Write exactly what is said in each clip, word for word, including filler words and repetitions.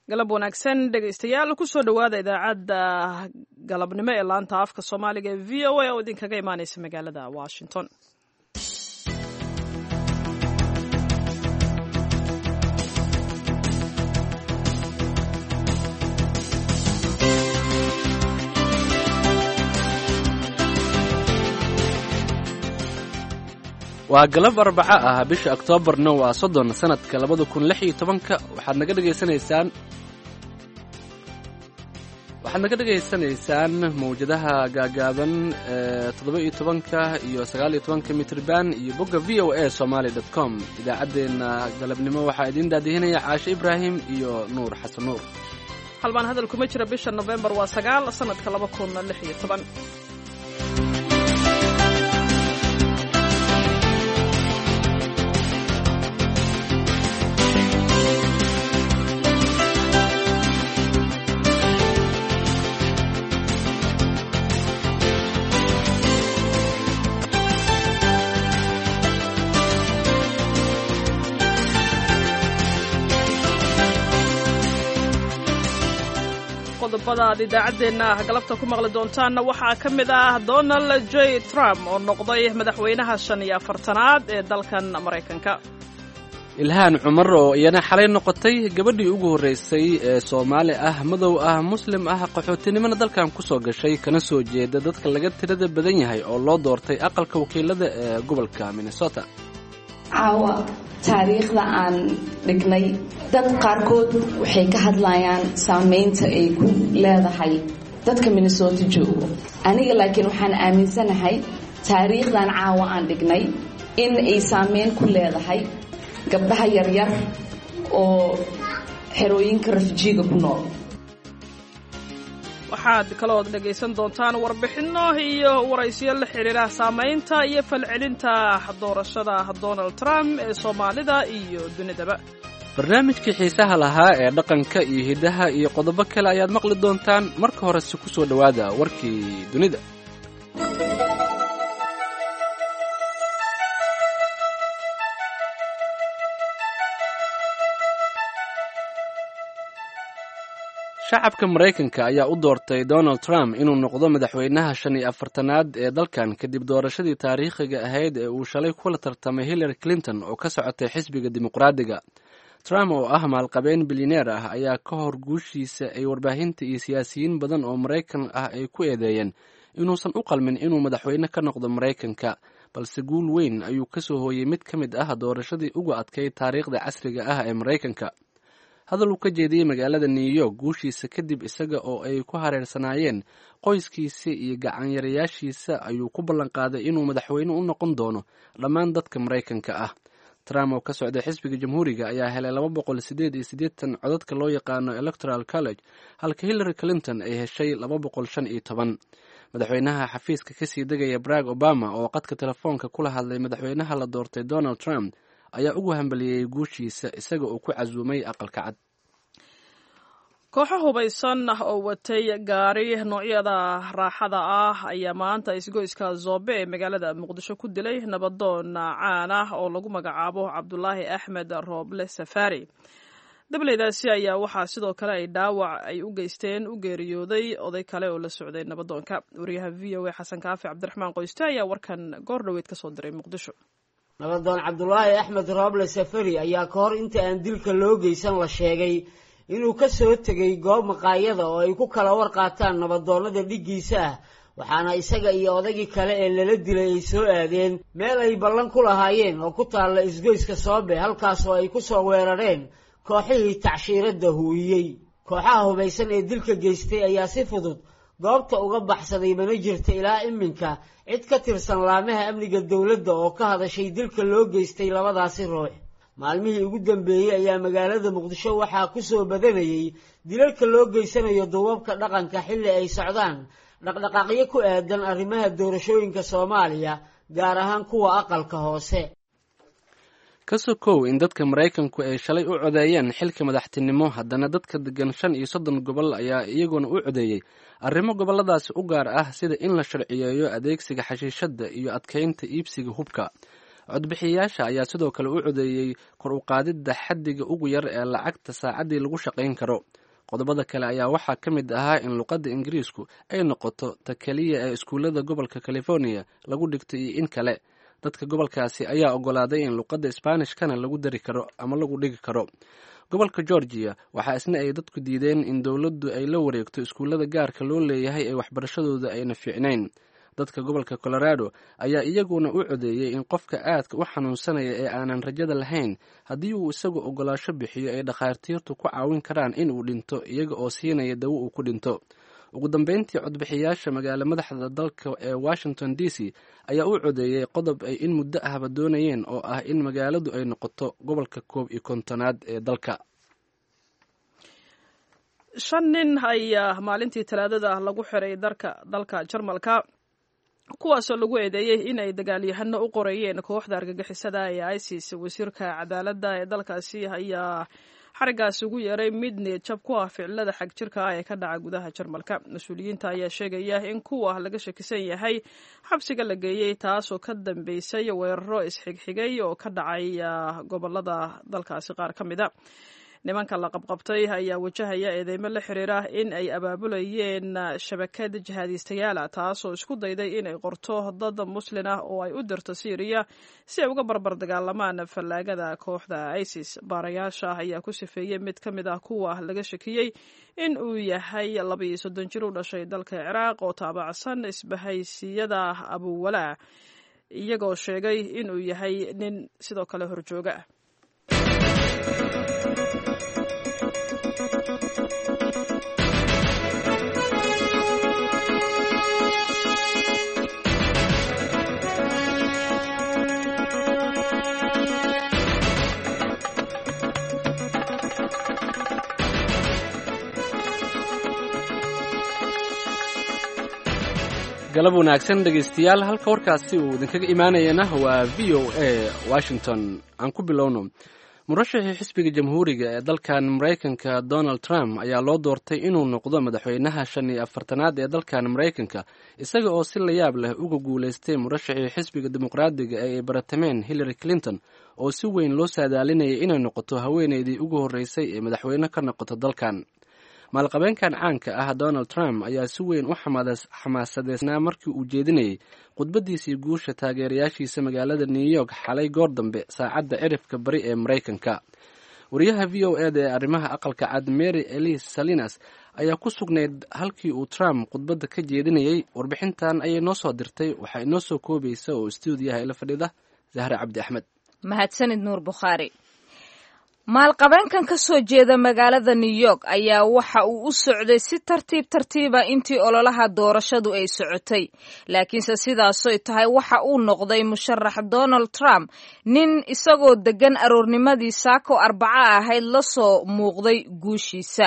galab wanaagsan dhegaystayaal kusoo dhowaada idaacadda galabnimo ee laanta afka soomaaliga ee v o a oo idinkaga imaaneysa magaalada washington. waa galab arbaco ah bisha oktoobarna waa soddon sanadka labada kun lix iyo tobanka waxaad naga dhegaysanaysaan waxaad naga dhegaysanaysaan mawjadaha gaagaaban ee toddoba iyo tobanka iyo sagaal iyo tobanka mitrban iyo bogga v o a somaly dot com. idaacaddeenna galabnimo waxaa idiin daadihinaya caashe ibraahim iyo nuur xasan nuur. halbaan hadal kuma jira bisha nofembar waa sagaal sanadka laba kun lix iyo toban. qodobada aad idaacaddeenna galabta ku maqli doontaanna waxaa ka mid ah Donald J. Trump oo noqday madaxweynaha shan iyo afartanaad ee dalkan Maraykanka. ilhaan cumar oo iyana xalay noqotay gabadhii ugu horreysay ee Soomaali ah, madow ah, muslim ah, qaxootinimada dalkan ku soo gashay kana soo jeeda dadka laga tirada badan yahay oo loo doortay aqalka wakiilada ee gobolka Minnesota. caawa taariikhda aan dhignay dad qaarkood waxay ka hadlayaan saameynta ay ku leedahay dadka Minnesota joogo. aniga laakiin waxaan aaminsanahay taariikhdan caawa aan dhignay in ay saameyn ku leedahay gabdhaha yaryar oo xerooyinka refujiga ku nool. waxaad kaloo dhegaysan doontaan warbixino iyo waraysiyo la xiriira saameynta iyo falcelinta doorashada Donald Trump ee Soomaalida iyo dunidaba. barnaamijkii xiisaha lahaa ee dhaqanka iyo hidaha iyo qodobo kale ayaad maqli doontaan. marka hore si ku soo dhowaada warkii dunida. shacabka Maraykanka ayaa u doortay Donald Trump inuu noqdo madaxweynaha shan iyo afartanaad ee dalkan kadib doorashadii taariikhiga ahayd ee uu shalay kula tartamay Hillary Clinton oo ka socotay xisbiga dimuqraadiga. Trump oo ah maalqabeen bilyaneer ah ayaa ka hor guushiisa ay warbaahinta iyo siyaasiyiin badan oo Maraykan ah ay ku eedeeyeen inuusan u qalmin inuu madaxweyne ka noqdo Maraykanka, balse guul weyn ayuu ka soo hooyay mid ka mid ah doorashadii ugu adkayd taariikhda casriga ah ee Maraykanka. hadal uu ka jeediyey magaalada New York guushiisa kadib isaga oo ay ku hareersanaayeen qoyskiisa iyo gacanyarayaashiisa ayuu ku ballan qaaday inuu madaxweyne u noqon doono dhammaan dadka Maraykanka ah. Trump oo ka socday xisbiga jamhuuriga ayaa helay laba boqol siddeed iyo siddeetan codadka loo yaqaano Electoral College, halka Hillary Clinton ay heshay laba boqol shan iyo toban. madaxweynaha xafiiska ka sii degaya Barack Obama oo qadka telefoonka kula hadlay madaxweynaha la doortay Donald Trump ayaa ugu hambaliyey guushiisa isaga oo ku casuumay aqalka cad. kooxo hubaysan oo watay gaari noocyada raaxada ah ayaa maanta isgoyska Zoobe ee magaalada Muqdisho ku dilay nabadoon caan ah oo lagu magacaabo Cabdulaahi Axmed Rooble Safari. dableydaasi ayaa waxaa sidoo kale ay dhaawac ay u geysteen u geeriyooday oday kale oo la socday nabadoonka. wariyaha V O A Xasan Kaafi Cabdiraxmaan Qoyste ayaa warkan goor dhaweyd ka soo diray Muqdisho. nabadoon Cabdulaahi Axmed Rooble Safari ayaa ka hor inta aan dilka loo geysan la sheegay inuu ka soo tegay goob maqaayada oo ay ku kala warqaataan nabadoonnada dhiggiisa ah, waxaana isaga iyo odaygii kale ee lala dilay ay soo aadeen meel ay ballan ku lahaayeen oo ku taalla isgoyska Soobe, halkaas oo ay ku soo weerareen kooxihii tacshiiradda huuyey. kooxaha hubaysan ee dilka geystay ayaa si fudud goobta uga baxsaday, mana jirta ilaa iminka cid ka tirsan laamaha amniga dowladda oo ka hadashay dilka loo geystay labadaasi ruux. maalmihii ugu dambeeyey ayaa magaalada Muqdisho waxaa ku soo badanayay dilalka loo geysanayo duubabka dhaqanka xilli ay socdaan dhaqdhaqaaqyo ku aadan arrimaha doorashooyinka Soomaaliya, gaar ahaan kuwa aqalka hoose. ka sokow in dadka Maraykanku ay shalay u codeeyeen xilka madaxtinimo, haddana dadka degan shan iyo soddon gobol ayaa iyaguna u codeeyey arrimo gobolladaasi u gaar ah sida in la sharciyeeyo adeegsiga xashiishadda iyo adkaynta iibsiga hubka. codbixiyayaasha ayaa sidoo kale u codeeyey kor u qaadidda xaddiga ugu yar ee lacagta saacaddii lagu shaqayn karo. qodobada kale ayaa waxaa ka mid ahaa in luqadda ingiriisku ay noqoto ta keliya ee iskuullada gobolka california lagu dhigto iyo in kale. dadka gobolkaasi ayaa ogolaaday in luqadda isbaanishkana lagu dari karo ama lagu dhigi karo. gobolka georgia waxaa isna ay dadku diideen in dowladdu ay la wareegto iskuullada gaarka loo leeyahay ee waxbarashadooda ayna fiicnayn. dadka gobolka colorado ayaa iyaguna u codeeyey in qofka aadka u xanuunsanaya ee aanan rajada lahayn haddii uu isagu ogolaasho bixiyo ay dhakhaatiirtu ku caawin karaan in uu dhinto iyaga oo siinaya dawo uu ku dhinto. ugu dambeyntii codbixiyaasha magaalo madaxda dalka ee washington d c ayaa u codeeyey qodob ay in muddo ahba doonayeen oo ah in magaaladu ay noqoto gobolka koob iyo kontonaad ee dalka. shan nin ayaa maalintii talaadada lagu xiray darka dalka jarmalka kuwaasoo lagu eedeeyey inay dagaalyahano u qoreeyeen kooxda argagixisada ee isis. wasiirka cadaaladda ee dalkaasi ayaa xarigaas ugu yeeray mid niyadjab ku ah ficilada xag jirka ah ee ka dhaca gudaha jarmalka. mas-uuliyiinta ayaa sheegaya in kuwa laga shakisan yahay xabsiga la geeyey taasoo ka dambeysay weeraro isxigxigay oo ka dhacay gobolada dalkaasi qaar ka mida. nimanka la qabqabtay ayaa wajahaya eedeymo la xiriira in ay abaabulayeen shabakad jihaadiistayaala taasoo isku dayday inay qorto dad muslin ah oo ay u dirto syriya si ay uga barbar dagaalamaan fallaagada kooxda isis. baarayaasha ayaa ku sifeeyey mid ka mid ah kuwa laga shakiyey in uu yahay laba iyo soddon jir u dhashay dalka ciraaq oo taabacsan isbahaysiyada abuwalaa, iyagoo sheegay inuu yahay nin sidoo kale horjooga ah. galab wanaagsan dhegaystayaal, halka warkaasi uu idinkaga imaanayana waa v o a washington. aan ku bilowno. murashaxii xisbiga jamhuuriga ee dalkan maraykanka donald trump ayaa loo doortay inuu noqdo madaxweynaha shan iyo afartanaad ee dalkan maraykanka, isaga oo si la yaab leh uga guulaystay murashaxii xisbiga dimuqraadiga ee ay baratameen hillary clinton oo si weyn loo saadaalinayay inay noqoto haweeneydii ugu horreysay ee madaxweyne ka noqoto dalkan. maalqabeenkan caanka ah donald trump ayaa si weyn u xamaasadeysnaa markii uu jeedinayay khudbadiisii guusha taageerayaashiisa magaalada new york xalay goor dambe saacadda cirifka bari ee maraykanka. wariyaha v o eda ee arrimaha aqalka cad mary elise salinas ayaa ku sugnayd halkii uu trump khudbadda ka jeedinayay. warbixintan ayay noo soo dirtay, waxaa inoo soo koobaysa oo stuudiyaha ila fadhida zahre cabdi axmed. mahadsanid nuur bukhaari. maalqabeenkan ka soo jeeda magaalada new york ayaa waxa uu u socday si tartiib tartiiba intii ololaha doorashadu ay socotay, laakiinse sidaasoy tahay waxa uu noqday musharax donald trump nin isagoo deggan aroornimadii saako arbaca ahayd la soo muuqday guushiisa.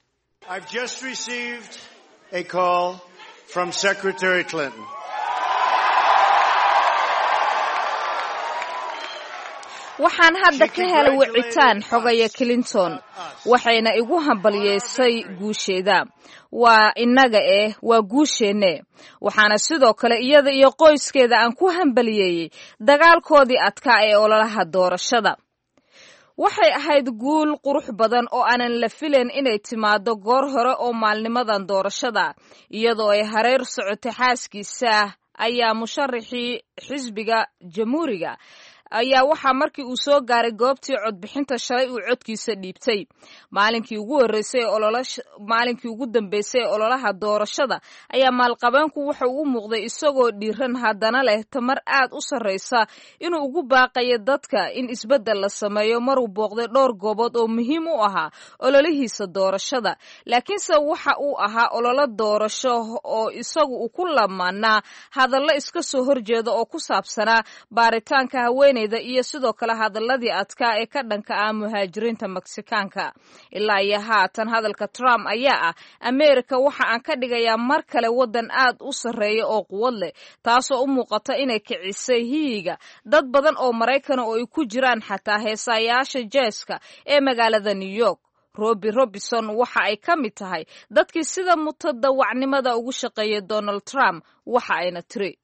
waxaan hadda ka helay wicitaan xogaya clinton, waxayna igu hambalyeysay guusheeda. waa innaga eh waa guusheenne. waxaana sidoo kale iyada iyo qoyskeeda aan ku hambalyeeyey dagaalkoodii adkaa ee ololaha doorashada. waxay ahayd guul qurux badan oo aanan la filayn inay timaado goor hore oo maalnimadan doorashada, iyadoo ay hareer socotay xaaskiisa ayaa musharaxii xisbiga jamhuuriga ayaa waxaa markii uu soo gaaray goobtii codbixinta shalay uu codkiisa dhiibtay. maalinkii ugu horeysay maalinkii ugu dambeysay ee ololaha doorashada ayaa maalqabeenku wuxa uu muuqday isagoo dhiiran haddana leh tamar aad u sarreysa inuu ugu baaqayo dadka in isbeddel la sameeyo maruu booqday dhowr goobood oo muhiim u ahaa ololihiisa doorashada. laakiinse waxa uu ahaa ololo doorasho oo isagu uu ku lamaanaa hadallo iska soo horjeeda oo ku saabsanaa baaritaanka haweeney iyo sidoo kale hadaladii adkaa ee ka dhanka ah muhaajiriinta meksikaanka. ilaa iyo haatan hadalka trump ayaa ah ameerika waxa aan ka dhigayaa mar kale waddan aad u sarreeya oo quwad leh, taasoo u muuqata inay kicisay hiyiga dad badan oo maraykana oo ay ku jiraan xataa heesayaasha jeeska ee magaalada new york. robi robinson waxa ay ka mid tahay dadkii sida mutadawacnimada ugu shaqeeyay donald trump, waxa ayna tiri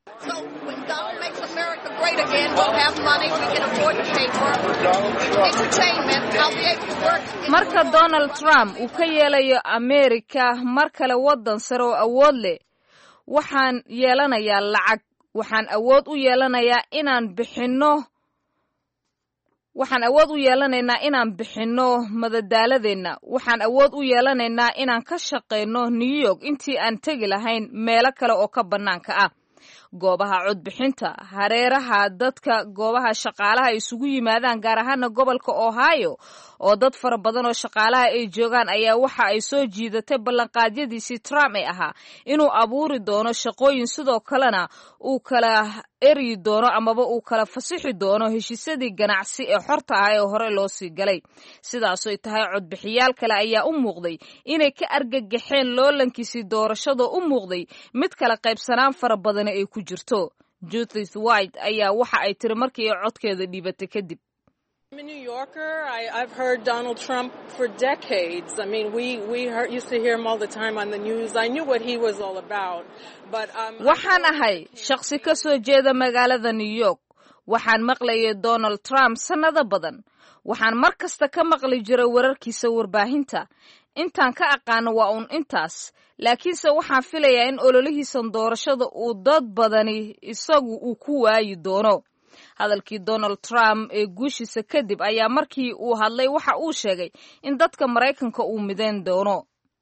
So when Donald makes America great again, we'll have money, we can afford to pay for entertainment. I'll be able to work. Marka Donald Trump uu ka yeelayo America mar kale waddan sare oo awood leh, waxaan yeelanayaa lacag, waxaan awood u yeelanayaa inaan bixinno waxaan awood u yeelanaynaa inaan bixinno madadaaladeenna, waxaan awood u yeelanaynaa inaan ka shaqeyno New York intii aan tegi lahayn meelo kale oo ka bannaanka ah. goobaha codbixinta, hareeraha dadka, goobaha shaqaalaha isugu yimaadaan, gaar ahaana gobolka Ohio oo dad fara badan oo shaqaalaha ay joogaan ayaa waxa ay soo jiidatay ballanqaadyadiisii Trump ee ahaa inuu abuuri doono shaqooyin, sidoo kalena uu kala eri doono amaba uu kala fasixi doono heshiisyadii ganacsi ee xorta ah ee hore loo sii galay. sidaas oo tahay codbixiyaal kale ayaa u muuqday inay ka argagaxeen loolankiisii doorashada u muuqday mid kala qaybsanaan fara badan ay ku jirto. Judith White ayaa waxa ay tiri markii ay codkeeda dhiibatay kadib. I'm a New Yorker. I, I've heard Donald Trump for decades. I mean, we we heard, used to hear him all the time on the news. I knew what he was all about. But um, waxaan ahay shakhsi ka soo jeeda magaalada New York. Waxaan maqlayay Donald Trump sanado badan. Waxaan mar kasta ka maqli jiray wararkiisa warbaahinta. Intaan ka aqaano waa uun intaas. Laakiinse waxaan filayaa in ololihiisan doorashada uu dad badani isagu uu ku waayi doono. hadalkii Donald Trump ee guushiisa kadib ayaa markii uu hadlay waxa uu sheegay in dadka Mareykanka uu mideyn doono.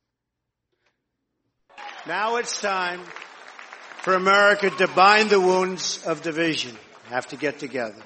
Now it's time for America to bind the wounds of division. Have to get together.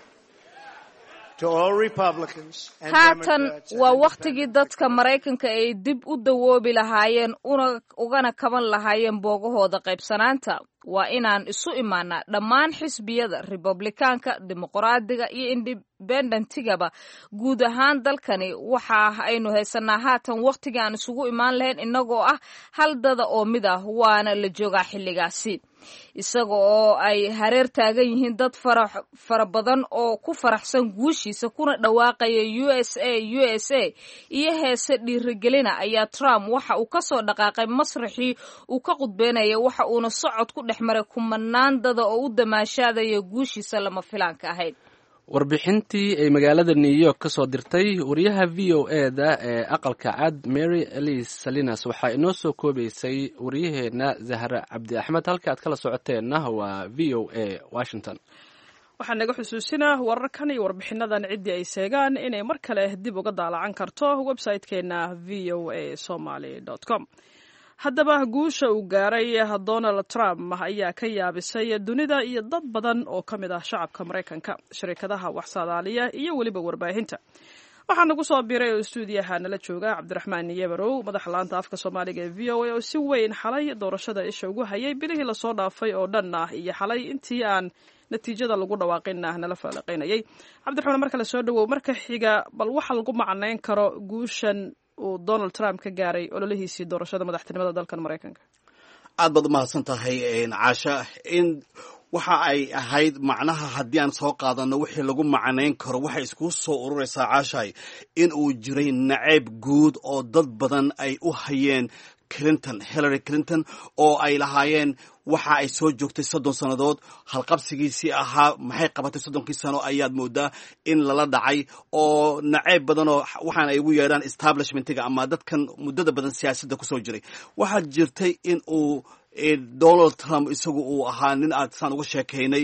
To all Republicans and haatan Democrats. waa waqtigii dadka Mareykanka ay dib u dawoobi lahaayeen una ugana kaban lahaayeen boogahooda qaybsanaanta. waa inaan isu imaanaa dhammaan xisbiyada Republikaanka, Dimuqraadiga iyo Independentigaba guud ahaan dalkani. waxa aynu haysanaa haatan waqtigii aan isugu imaan lahayn inagoo ah hal dada oo mid ah, waana la joogaa xilligaasi. isaga oo ay hareer taagan yihiin dad fara badan oo ku faraxsan guushiisa kuna dhawaaqaya U S A U S A iyo heese dhiirigelina ayaa Trump waxa uu ka soo dhaqaaqay masraxii uu ka qudbeynaya, waxa uuna socod ku dhex maray kumanaan dada oo u damaashaadaya guushiisa lama filaanka ahayd. warbixintii ay magaalada New York ka soo dirtay wariyaha V O A da ee aqalka cad Mary Elise Salinas waxaa inoo soo koobaysay wariyaheena Zahra Cabdi Axmed. halka aad kala socoteenna waa V O A Washington. waxaan naga xusuusinaa wararkan iyo warbixinadan ciddii ay seegaan inay mar kale dib uga daalacan karto website-keena v o a somali dot com. haddaba guusha uu gaaray Donald Trump ayaa ka yaabisay dunida iyo dad badan oo ka mid ah shacabka Mareykanka, shirkadaha wax saadaaliya iyo weliba warbaahinta. waxaan nagu soo biiray oo stuudiyaha nala jooga Cabdiraxmaan Yebarow, madaxa laanta afka Soomaaliga ee V O A oo si weyn xalay doorashada isha ugu hayay bilihii la soo dhaafay oo dhan ah iyo xalay intii aan natiijada lagu dhawaaqinna nala falanqeynayay. Cabdiraxmaan, marka la soo dhawow, marka xiga bal waxa lagu macnayn karo guushan uu Donald Trump ka gaaray ololihiisii doorashada madaxtinimada dalkan Mareykanka. aad baad mahadsan tahay Caasha. in waxa ay ahayd macnaha haddii aan soo qaadano wixii lagu macnayn karo waxay isku soo ururaysaa Caashay in uu jiray nacayb guud oo dad badan ay u hayeen Clinton, Hillary Clinton, oo ay lahaayeen waxa ay soo joogtay soddon sannadood. halqabsigiisii ahaa maxay qabatay soddonkii sano ayaad moodaa in lala dhacay, oo nacayb badan oo waxaan ay ugu yeedhaan establishmentiga ama dadkan muddada badan siyaasadda kusoo jiray. waxaa jirtay in uu Donald Trump isagu uu ahaa nin aad saan uga sheekaynay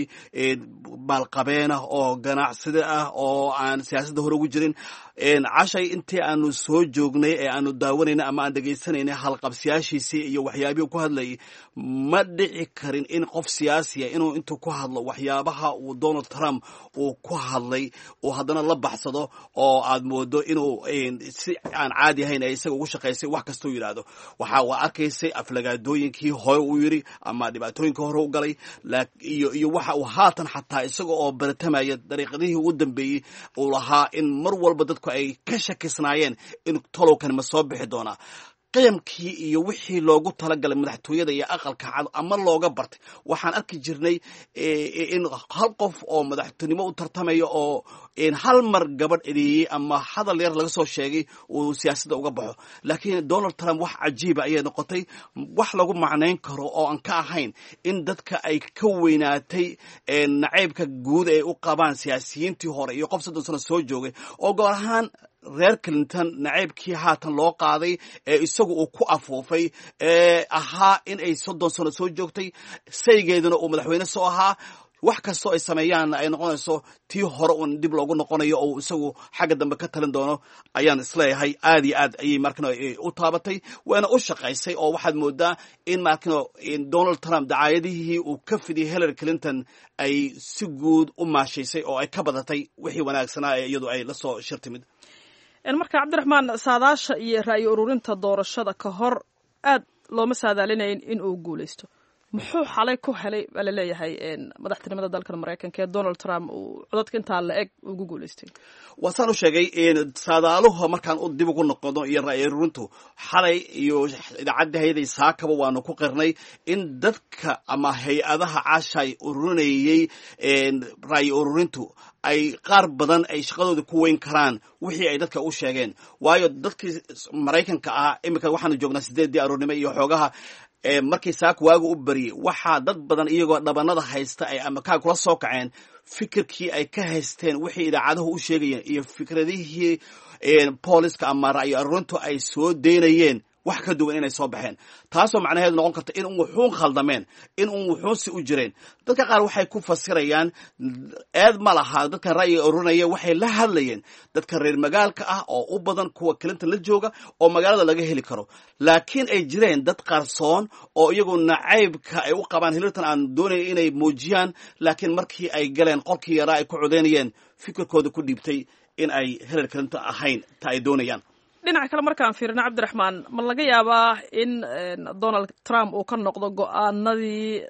maalqabeen ah oo ganacsade ah oo aan siyaasadda hore ugu jirin. cashay intii aanu soo joognay ee aanu daawanayna ama aan dhegaysanaynay halqabsiyaashiisii iyo waxyaabihii ku hadlayay, ma dhici karin in qof siyaasiya inuu intuu ku hadlo waxyaabaha uu Donald Trump uu ku hadlay uu haddana la baxsado oo aad moodo inuu si aan caadi ahayn ay isaga ugu shaqaysay wax kastoo yidhaahdo. waxa waa arkaysay aflagaadooyinkii hore uu yidhi ama dhibaatooyinka hore u galay iyo iyo waxa uu haatan xataa isaga oo baratamaya dariiqadihii ugu dambeeyey uu lahaa in mar walba dadku ay ka shakisnaayeen in tolowkan ma soo bixi doonaa. qiyamkii iyo wixii loogu talagalay madaxtooyada iyo aqalka cad ama looga bartay. waxaan arki jirnay in hal qof oo madaxtinimo u tartamaya oo hal mar gabadh edeeyey ama hadal yar laga soo sheegay uu siyaasadda uga baxo. laakiin Donald Trump wax cajiiba ayay noqotay, wax lagu macnayn karo oo aan ka ahayn in dadka ay ka weynaatay nacaybka guud ay u qabaan siyaasiyiintii hore iyo qof soddon sano soo joogay oo goor ahaan reer Clinton nacaybkii haatan loo qaaday ee isagu uu ku afuufay ee ahaa in ay soddon sano soo joogtay, saygeeduna uu madaxweyne soo ahaa, wax kastoo ay sameeyaanna ay noqonayso tii hore uun dib loogu noqonayo oo isagu xagga dambe ka talin doono ayaan isleeyahay. aad iyo aad ayay markano u taabatay, waana u shaqaysay oo waxaad moodaa in markano Donald Trump dacaayadihii uu ka fidiyey Hillary Clinton ay si guud u maashaysay oo ay ka badatay wixii wanaagsanaa ee iyadu ay la soo shir timid. marka cabdiraxmaan, saadaasha iyo ra'yi ururinta doorashada ka hor aad looma saadaalinayn in uu guulaysto. muxuu xalay ku helay baa laleeyahay madaxtinimada dalkan Maraykanka ee Donald Trump uu codadka intaa la eg ugu guulaystay? wasaan u sheegay in saadaaluhu markaan u dib ugu noqono iyo ra'yi ururintu xalay iyo idaacadda hay'adda saakaba waanu ku qirnay in dadka ama hay-adaha caashay ururinayay ra'yi ururintu ay qaar badan ay shaqadooda ku weyn karaan wixii ay dadka u sheegeen. waayo dadkii Maraykanka ah imika waxaanu joognaa sideedii aroornimo iyo xoogaha markii saak waagu u bariyey, waxaa dad badan iyagoo dhabanada haysta ay amakaa kula soo kaceen fikirkii ay ka haysteen wixii idaacaduhu u sheegayeen iyo fikradihii booliska ama ra'yi ururintu ay soo deynayeen wax ka duwan inay soo baxeen, taasoo macnaheedu noqon karta in un wuxuun khaldameen, in un wuxuunsi u jireen. dadka qaar waxay ku fasirayaan eed ma laha dadka ra'yi ururinaya, waxay la hadlayeen dadka reer magaalka ah oo u badan kuwa Clinton la jooga oo magaalada laga heli karo, laakiin ay jireen dad qarsoon oo iyagu nacaybka ay u qabaan Hillary aan doonayeen inay muujiyaan, laakiin markii ay galeen qolkii yaraa ay ku codeynayeen fikirkooda ku dhiibtay in ay Hillary Clinton ahayn ta ay doonayaan. dhinaca kale markaan fiirino cabdiraxmaan, ma laga yaabaa in Donald Trump uu ka noqdo go-aanadii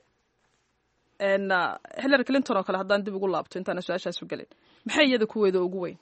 Hillary Clinton oo kale? haddaan dib ugu laabto intaana su-aashaas u gelin, maxay iyada kuweeda ugu weyn?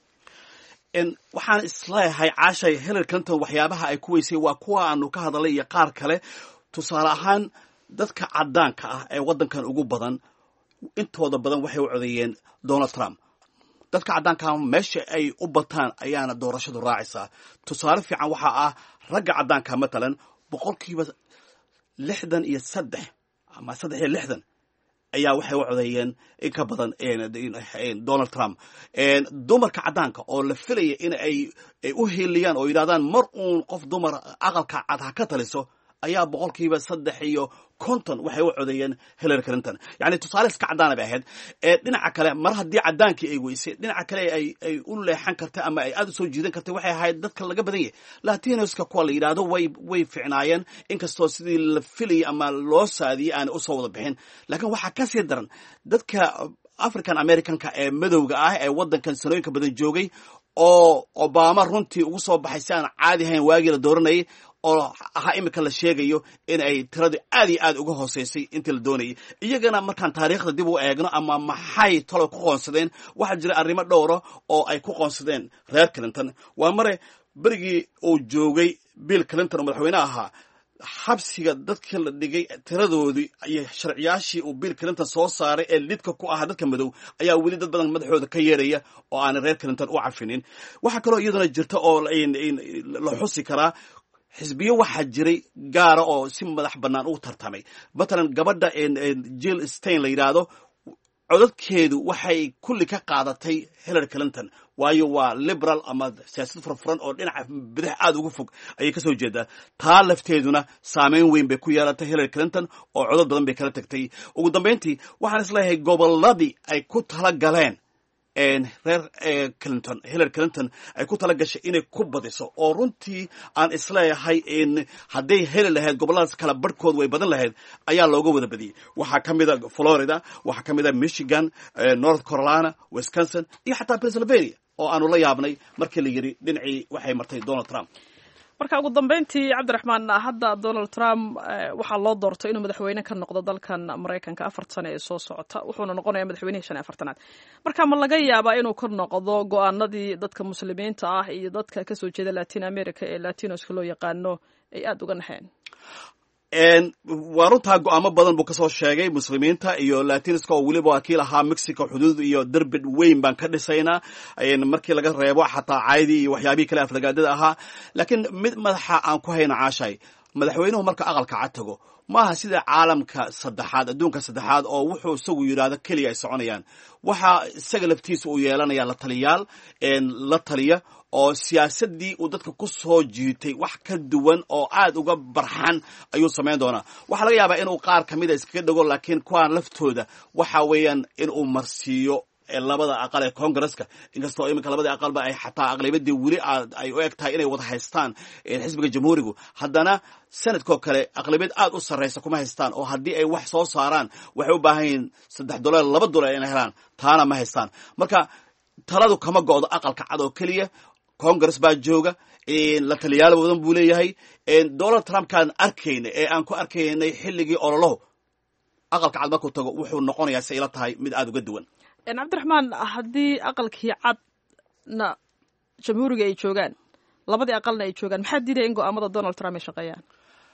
waxaan isleeyahay caashay Hillary Clinton waxyaabaha ay ku weysay waa kuwa aanu ka hadalay iyo qaar kale. tusaale ahaan dadka caddaanka ah ee waddankan ugu badan intooda badan waxay u codeeyeen Donald Trump. dadka caddaanka meesha ay u bataan ayaana doorashadu raacaysaa. tusaale fiican waxaa ah ragga caddaanka matalan boqolkiiba lixdan iyo saddex ama saddex iyo lixdan ayaa waxay u codeeyeen in ka badan Donald Trump. dumarka caddaanka oo la filaya in ay u hiiliyaan oo yidhahdaan mar uun qof dumar aqalka cad ha ka taliso ayaa boqolkiiba saddex iyo konton waxay u codeeyeen Hillary Clinton. yani tusaale iska caddaana bay ahayd. dhinaca kale mar haddii caddaankii ay weysay, dhinaca kale ay ay u leexan kartay ama ay aad u soo jiidan kartay waxay ahayd dadka laga badan yahay Latinoska kuwa la yidhaahdo way way ficnaayeen, inkastoo sidii la filayay ama loo saadiyey aan u soo wada bixin. laakiin waxaa ka sii daran dadka African Americanka ee madowga ah ee waddankan sanooyinka badan joogay oo Obama runtii ugu soo baxay si aan caadi ahayn waagii la dooranayay, oo ahaa imika la sheegayo in ay tiradu aad iyo aad uga hooseysay intii la doonayay. iyagana markaan taariikhda dib u eegno ama maxay talo ku qoonsadeen, waxaa jira arrimo dhowra oo ay ku qoonsadeen reer Clinton. waa mare berigii uu joogay Bill Clinton oo madaxweyne ahaa, xabsiga dadka la dhigay tiradoodii iyo sharciyaashii uu Bill Clinton soo saaray ee lidka ku ahaa dadka madow ayaa weli dad badan madaxooda ka yeeraya oo aan reer Clinton u cafinin. waxaa kaloo iyaduna jirta oo la xusi karaa xisbiyo waxaa jiray gaara oo si madax bannaan u tartamay. matalan gabadha Jill Stein la yidhaahdo codadkeedu waxay kulli ka qaadatay Hillary Clinton, waayo waa liberal ama siyaasad furfuran oo dhinaca bidix aad uga fog ayay ka soo jeedaa. taa lafteeduna saameyn weyn bay ku yeelatay Hillary Clinton oo codad badan bay kala tagtay. ugu dambeyntii waxaan isleeyahay gobolladii ay ku tala galeen reer Clinton Hillary Clinton ay ku tala gashay inay ku badiso, oo runtii aan isleeyahay in hadday heli lahayd gobolladaas kala barhkood way badan lahayd ayaa looga wada badiyey. waxaa ka mid a Florida, waxaa ka mid a Michigan, North Carolina, Wisconsin iyo xataa Pennsylvania oo aanu la yaabnay markii la yidhi dhinacii waxay martay Donald Trump. marka ugu dambeyntii cabdiraxmaan, hadda Donald Trump waxaa loo doortay inuu madaxweyne ka noqdo dalkan Maraykanka afar sano ee soo socota, wuxuuna noqonayaa madaxweynihii shan iyo afartanaad. marka ma laga yaabaa inuu ka noqdo go-aanadii dadka muslimiinta ah iyo dadka kasoo jeeda Latin America ee Latinoska loo yaqaano ay aad uga naxeen? waa runtaa go-aamo badan buu kasoo sheegay muslimiinta iyo latinska oo weliba wakiil ahaa mexico xuduud iyo derbi weyn baan ka dhisaynaa markii laga reebo xataa caydii iyo waxyaabihii kale aflagaadada ahaa laakiin mid madaxa aan ku hayna caashay madaxweynuhu marka aqalka cad tago maaha sida caalamka saddexaad adduunka saddexaad oo wuxuu isagu yidhaahdo keliya ay soconayaan waxaa isaga laftiisa uu yeelanaya la taliyaal la taliya oo siyaasadii uu dadka ku soo jiitay wax ka duwan oo aad uga barxan ayuu samayn doonaa waxaa laga yaabaa inuu qaar ka mida iskaga dhago laakiin kuwaan laftooda waxa weeyaan inuu marsiiyo labada aqal ee congresska inkastoo iminka labadii aqalba ay xataa aqlabiyadii weli ay u eg tahay inay wada haystaan xisbiga jamhuurigu haddana sanadkoo kale aqlabiyad aad u sarraysa kuma haystaan oo haddii ay wax soo saaraan waxay u baahan yihiin saddex dolar laba dolar inay helaan taana ma haystaan marka taladu kama go'do aqalka cad oo keliya congress baa jooga la taliyaal badan buu leeyahay donald trumpkaan arkayna ee aan ku arkaynay xilligii ololohu aqalka cad markuu tago wuxuu noqonayaa si ila tahay mid aad uga duwan cabdiraxmaan haddii aqalkii cadna jamhuuriga ay joogaan labadii aqalna ay joogaan maxaa diidaya in go'aamada donald trump ay shaqeeyaan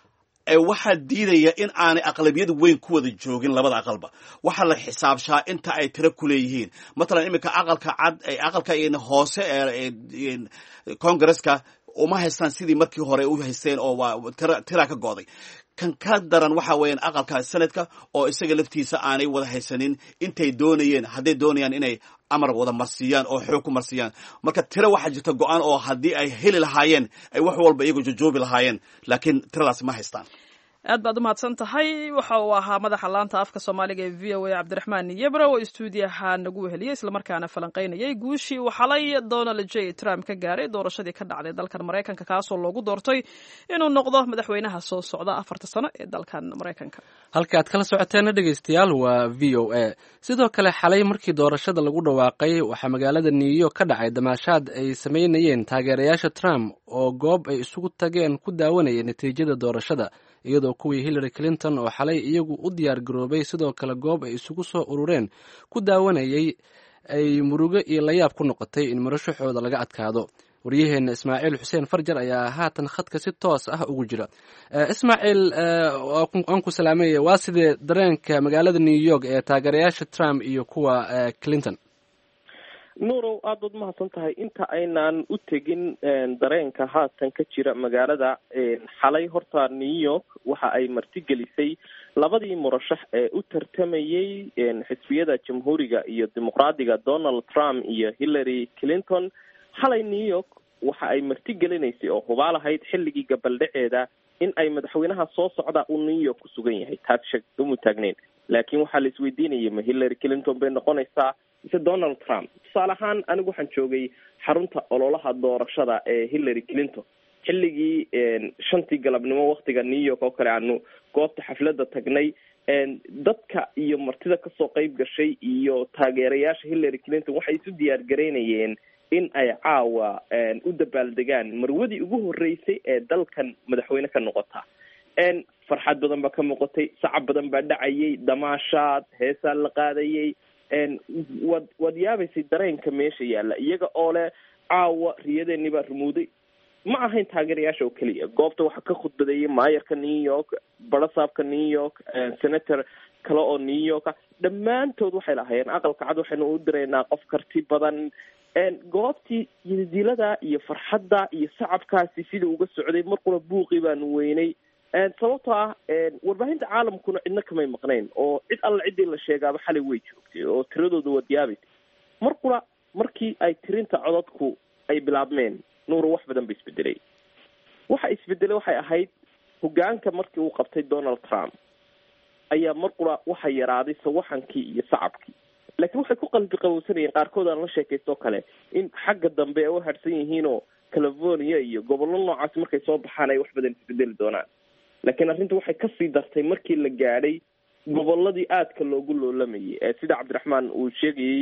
waxaa diidaya in aanay aqlabiyad weyn ku wada joogin labada aqalba waxaa la xisaabshaa inta ay tiro ku leeyihiin matalan iminka aqalka cad aqalka hoose ee congresska uma haystaan sidii markii hore u haysteen oo waa tira ka go'day kan ka daran waxa weeyaan aqalka sanadka oo isaga laftiisa aanay wada haysanin intay doonayeen hadday doonayaan inay amar wada marsiiyaan oo xoog ku marsiiyaan marka tiro waxaa jirta go-aan oo haddii ay heli lahaayeen ay wax walba iyagu jojoobi lahaayeen laakiin tiradaasi ma haystaan aad baad umahadsan tahay waxa uu ahaa madaxa laanta afka soomaaliga ee v o a cabdiraxmaan yebro oo stuudiyaha nagu weheliyey islamarkaana falanqaynayay guushii uu xalay donald j trump ka gaaray doorashadii ka dhacday dalkan maraykanka kaasoo loogu doortay inuu noqdo madaxweynaha soo socda afarta sano ee dalkan maraykanka halka aad kala socoteena dhegaystayaal waa v o a sidoo kale xalay markii doorashada lagu dhawaaqay waxaa magaalada new york ka dhacay damaashaad ay samaynayeen taageerayaasha trump oo goob ay isugu tageen ku daawanayay natiijada doorashada iyadoo kuwii hillary clinton oo xalay iyagu u diyaar garoobay sidoo kale goob ay isugu soo urureen ku daawanayay ay murugo iyo layaab ku noqotay in murashaxooda laga adkaado waryaheena ismaaciil xuseen farjar ayaa haatan khadka si toos ah ugu jira ismaaciil aan ku salaamaya waa sidee dareenka magaalada new york ee taageerayaasha trump iyo kuwa clinton nuurow aad baad umahadsan tahay inta aynaan u tegin dareenka haatan ka jira magaalada xalay horta new york waxa ay martigelisay labadii murashax ee u tartamayey xisbiyada jamhuuriga iyo dimuqraadiga donald trump iyo hillary clinton xalay new york waxa ay martigelinaysay oo hubaal ahayd xilligii gabaldhaceeda in ay madaxweynaha soo socda uu new york ku sugan yahay taas shak uma taagneyn laakiin waxaa la isweydiinayay ma hillary clinton bay noqonaysaa mise donald trump tusaale ahaan anigu waxaan joogay xarunta ololaha doorashada ee hillary clinton xilligii shantii galabnimo waktiga new york oo kale aanu goobta xafladda tagnay dadka iyo martida kasoo qayb gashay iyo taageerayaasha hillary clinton waxay isu diyaar garaynayeen in ay caawa u dabaaldegaan marwadii ugu horeysay ee dalkan madaxweyne ka noqota farxad badan baa ka muuqatay sacab badan baa dhacayay damaashaad heesaa la qaadayay waad waad yaabaysay dareenka meesha yaalla iyaga oo leh caawa riyadeeniba rumuuday ma ahayn taageerayaasha oo keliya goobta waxaa ka khudbadeeyay maayarka new york barasaabka new york senator kale oo new yorka dhammaantood waxay lahaayeen aqalka cad waxaynu u diraynaa qof karti badan goobtii yidilada iyo farxadda iyo sacabkaasi sida uga socday markuna buuqii baanu weynay sababtoo ah warbaahinta caalamkuna cidna kamay maqnayn oo cid alla ciddii la sheegaaba xalay way joogtay oo tiradooda waad yaabaysay markuna markii ay tirinta codadku ay bilaabmeen nuuro wax badan ba isbedelay waxa isbedelay waxay ahayd hogaanka markii uu qabtay donald trump ayaa markuna waxa yaraaday sawaxankii iyo sacabkii laakiin waxay ku qalbi qabowsanayeen qaarkood aan la sheekaysto kale in xagga dambe ay u hadhsan yihiinoo california iyo gobollo noocaas markay soo baxaan ay wax badan isbedeli doonaan laakiin arrinta waxay kasii dartay markii la gaadhay gobolladii aadka loogu loolamayay ee sida cabdiraxmaan uu sheegayey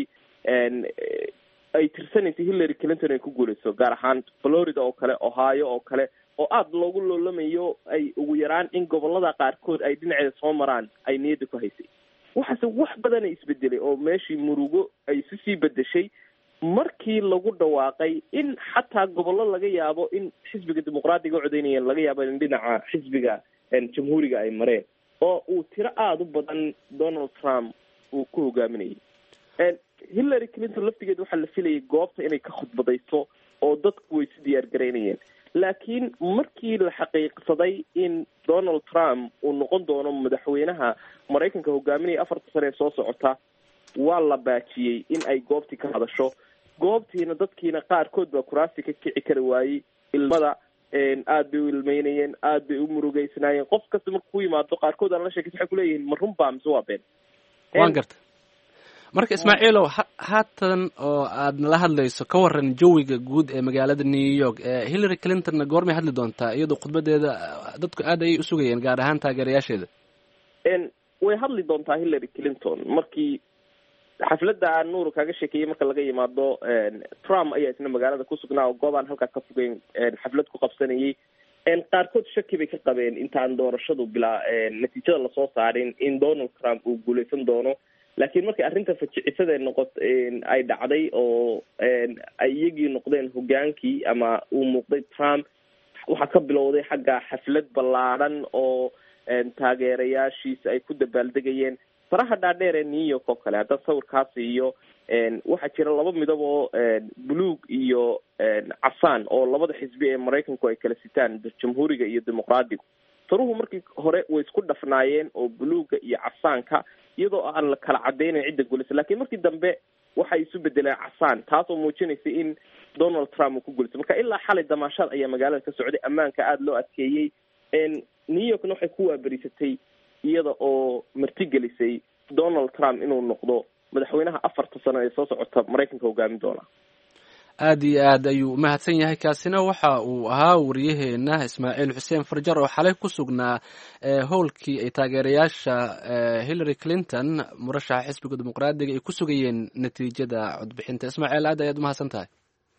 ay tirsanaysay hillary clinton ay ku guulayso gaar ahaan florida oo kale ohio oo kale oo aada loogu loolamayo ay ugu yaraan in gobollada qaarkood ay dhinaceeda soo maraan ay niyadda ku haysay waxaase wax badana isbedelay oo meeshii murugo ay isu sii bedeshay markii lagu dhawaaqay in xataa gobollo laga yaabo in xisbiga dimuqraadiga codeynayeen laga yaabo in dhinaca xisbiga jamhuuriga ay mareen oo uu tiro aada u badan Donald Trump uu ku hogaaminayay. Hillary Clinton laftigeed waxaa la filayay goobta inay ka khudbadayso oo dadku way si diyaar garaynayeen, laakiin markii la xaqiiqsaday in Donald Trump uu noqon doono madaxweynaha Mareykanka hogaaminaya afarta sano ee soo socota, waa la baajiyey in ay goobtii ka hadasho. goobtiina dadkiina qaarkood baa kuraasti ka kici kari waayey, ilmada aad bay u ilmeynayeen, aad bay u murugeysnaayeen. qof kasta markuu ku yimaado qaarkood aan la sheekaysa waxay kuleeyihiin ma run baa mise waa been. waan garta marka Ismaaciilow haatan oo aad nala hadlayso ka waran jawiga guud ee magaalada New York. Hillary Clinton goormay hadli doontaa iyadoo khudbadeeda dadku aad ay u sugayeen, gaar ahaan taageerayaasheeda? way hadli doontaa Hillary Clinton markii xafladda aan nuur kaga sheekeeyay marka laga yimaado. Trump ayaa isna magaalada ku sugnaa oo goobaan halkaa ka fogeyn xaflad ku qabsanayay. qaarkood shaki bay ka qabeen intaan doorashadu bilaa natiijada lasoo saarin in Donald Trump uu guuleysan doono, laakiin markii arrinta fajicisada noqot ay dhacday oo ay iyagii noqdeen hogaankii ama uu muuqday Trump, waxaa ka bilowday xagga xaflad ballaaran oo taageerayaashiisa ay ku dabaaldegayeen. faraha dhaadheer ee New York oo kale hadda sawirkaasi iyo waxaa jira laba midab oo buluug iyo casaan oo labada xisbi ee Mareykanku ay kala sitaan, jamhuuriga iyo dimuqraadigu. faruhu markii hore way isku dhafnaayeen oo buluuga iyo casaanka iyadoo aan la kala cadeynin cidda guulaysa, laakiin markii dambe waxay isu bedeleen casaan, taasoo muujinaysa in Donald Trump uu ku guulaystay. marka ilaa xalay damaashaad ayaa magaalada ka socday, ammaanka aada loo adkeeyey. New Yorkna waxay ku waaberisatay iyada oo martigelisay Donald Trump inuu noqdo madaxweynaha afarta sano ee soo socota Mareykanka hogaamin doona. aad iyo aad ayuu u mahadsan yahay. kaasina waxa uu ahaa wariyaheena Ismaaciil Xuseen Farjar oo xalay ku sugnaa howlkii ay taageerayaasha Hillary Clinton murashaxa xisbiga dimuqraadiga ay ku sugayeen natiijada codbixinta. Ismaaciil, aad ayaad u mahadsan tahay.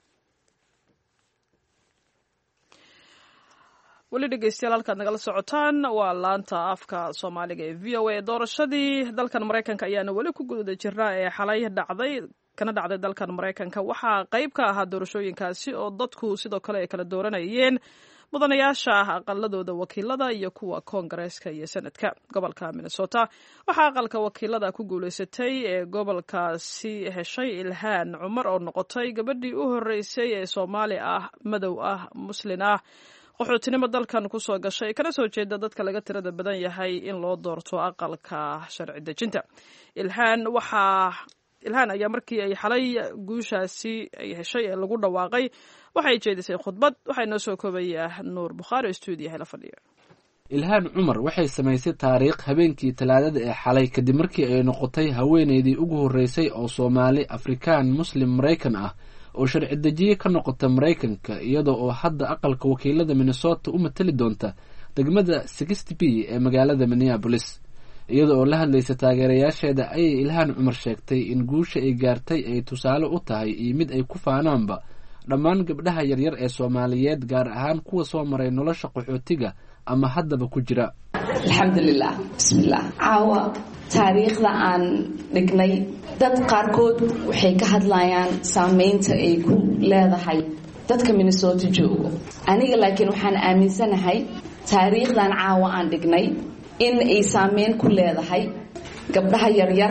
weli dhegeystayaal halkaad nagala socotaan waa laanta afka Soomaaliga ee V O A. doorashadii dalkan Mareykanka ayaana weli ku guda jiraa ee xalay dhacday kana dhacday dalkan Mareykanka. waxaa qayb ka ahaa doorashooyinkaasi oo dadku sidoo kale ay kala dooranayeen mudanayaasha aqaladooda wakiilada iyo kuwa koongareeska iyo sanadka. gobolka Minnesota waxaa aqalka wakiilada ku guuleysatay ee gobolkaasi heshay Ilhaan Cumar oo noqotay gabadhii u horeysay ee Soomaali ah, madow ah, muslin ah, qaxootinimo dalkan kusoo gashay, kana soo jeeda dadka laga tirada badan yahay in loo doorto aqalka sharci dejinta. Ilhaan waxaa Ilhaan ayaa markii ay xalay guushaasi ay heshay ee lagu dhawaaqay waxay jeedisay khudbad. waxay noo soo koobayaa Nuur Bukhaari stuudiyaha la fadhiya. Ilhaan Cumar waxay samaysay taariikh habeenkii Talaadada ee xalay kadib markii ay noqotay haweeneydii ugu horeysay oo Soomaali, Afrikaan, Muslim Mareykan ah oo sharci dejiye ka noqota Mareykanka, iyada oo hadda aqalka wakiilada Minnesota u matali doonta degmada sixty B ee magaalada Minneapolis. iyada oo la hadlaysa taageerayaasheeda ayay Ilhaan Cumar sheegtay in guusha ay gaartay ay tusaale u tahay iyo mid ay ku faanaanba dhammaan gabdhaha yaryar ee Soomaaliyeed, gaar ahaan kuwa soo maray nolosha qaxootiga ama haddaba ku jira. alxamdulilah, bismillah. caawa taariikhda aan dhignay dad qaarkood waxay ka hadlayaan saameynta ay ku leedahay dadka Minnesota joogo. aniga laakiin waxaan aaminsanahay taariikhdan caawa aan dhignay in ay saameyn ku leedahay gabdhaha yaryar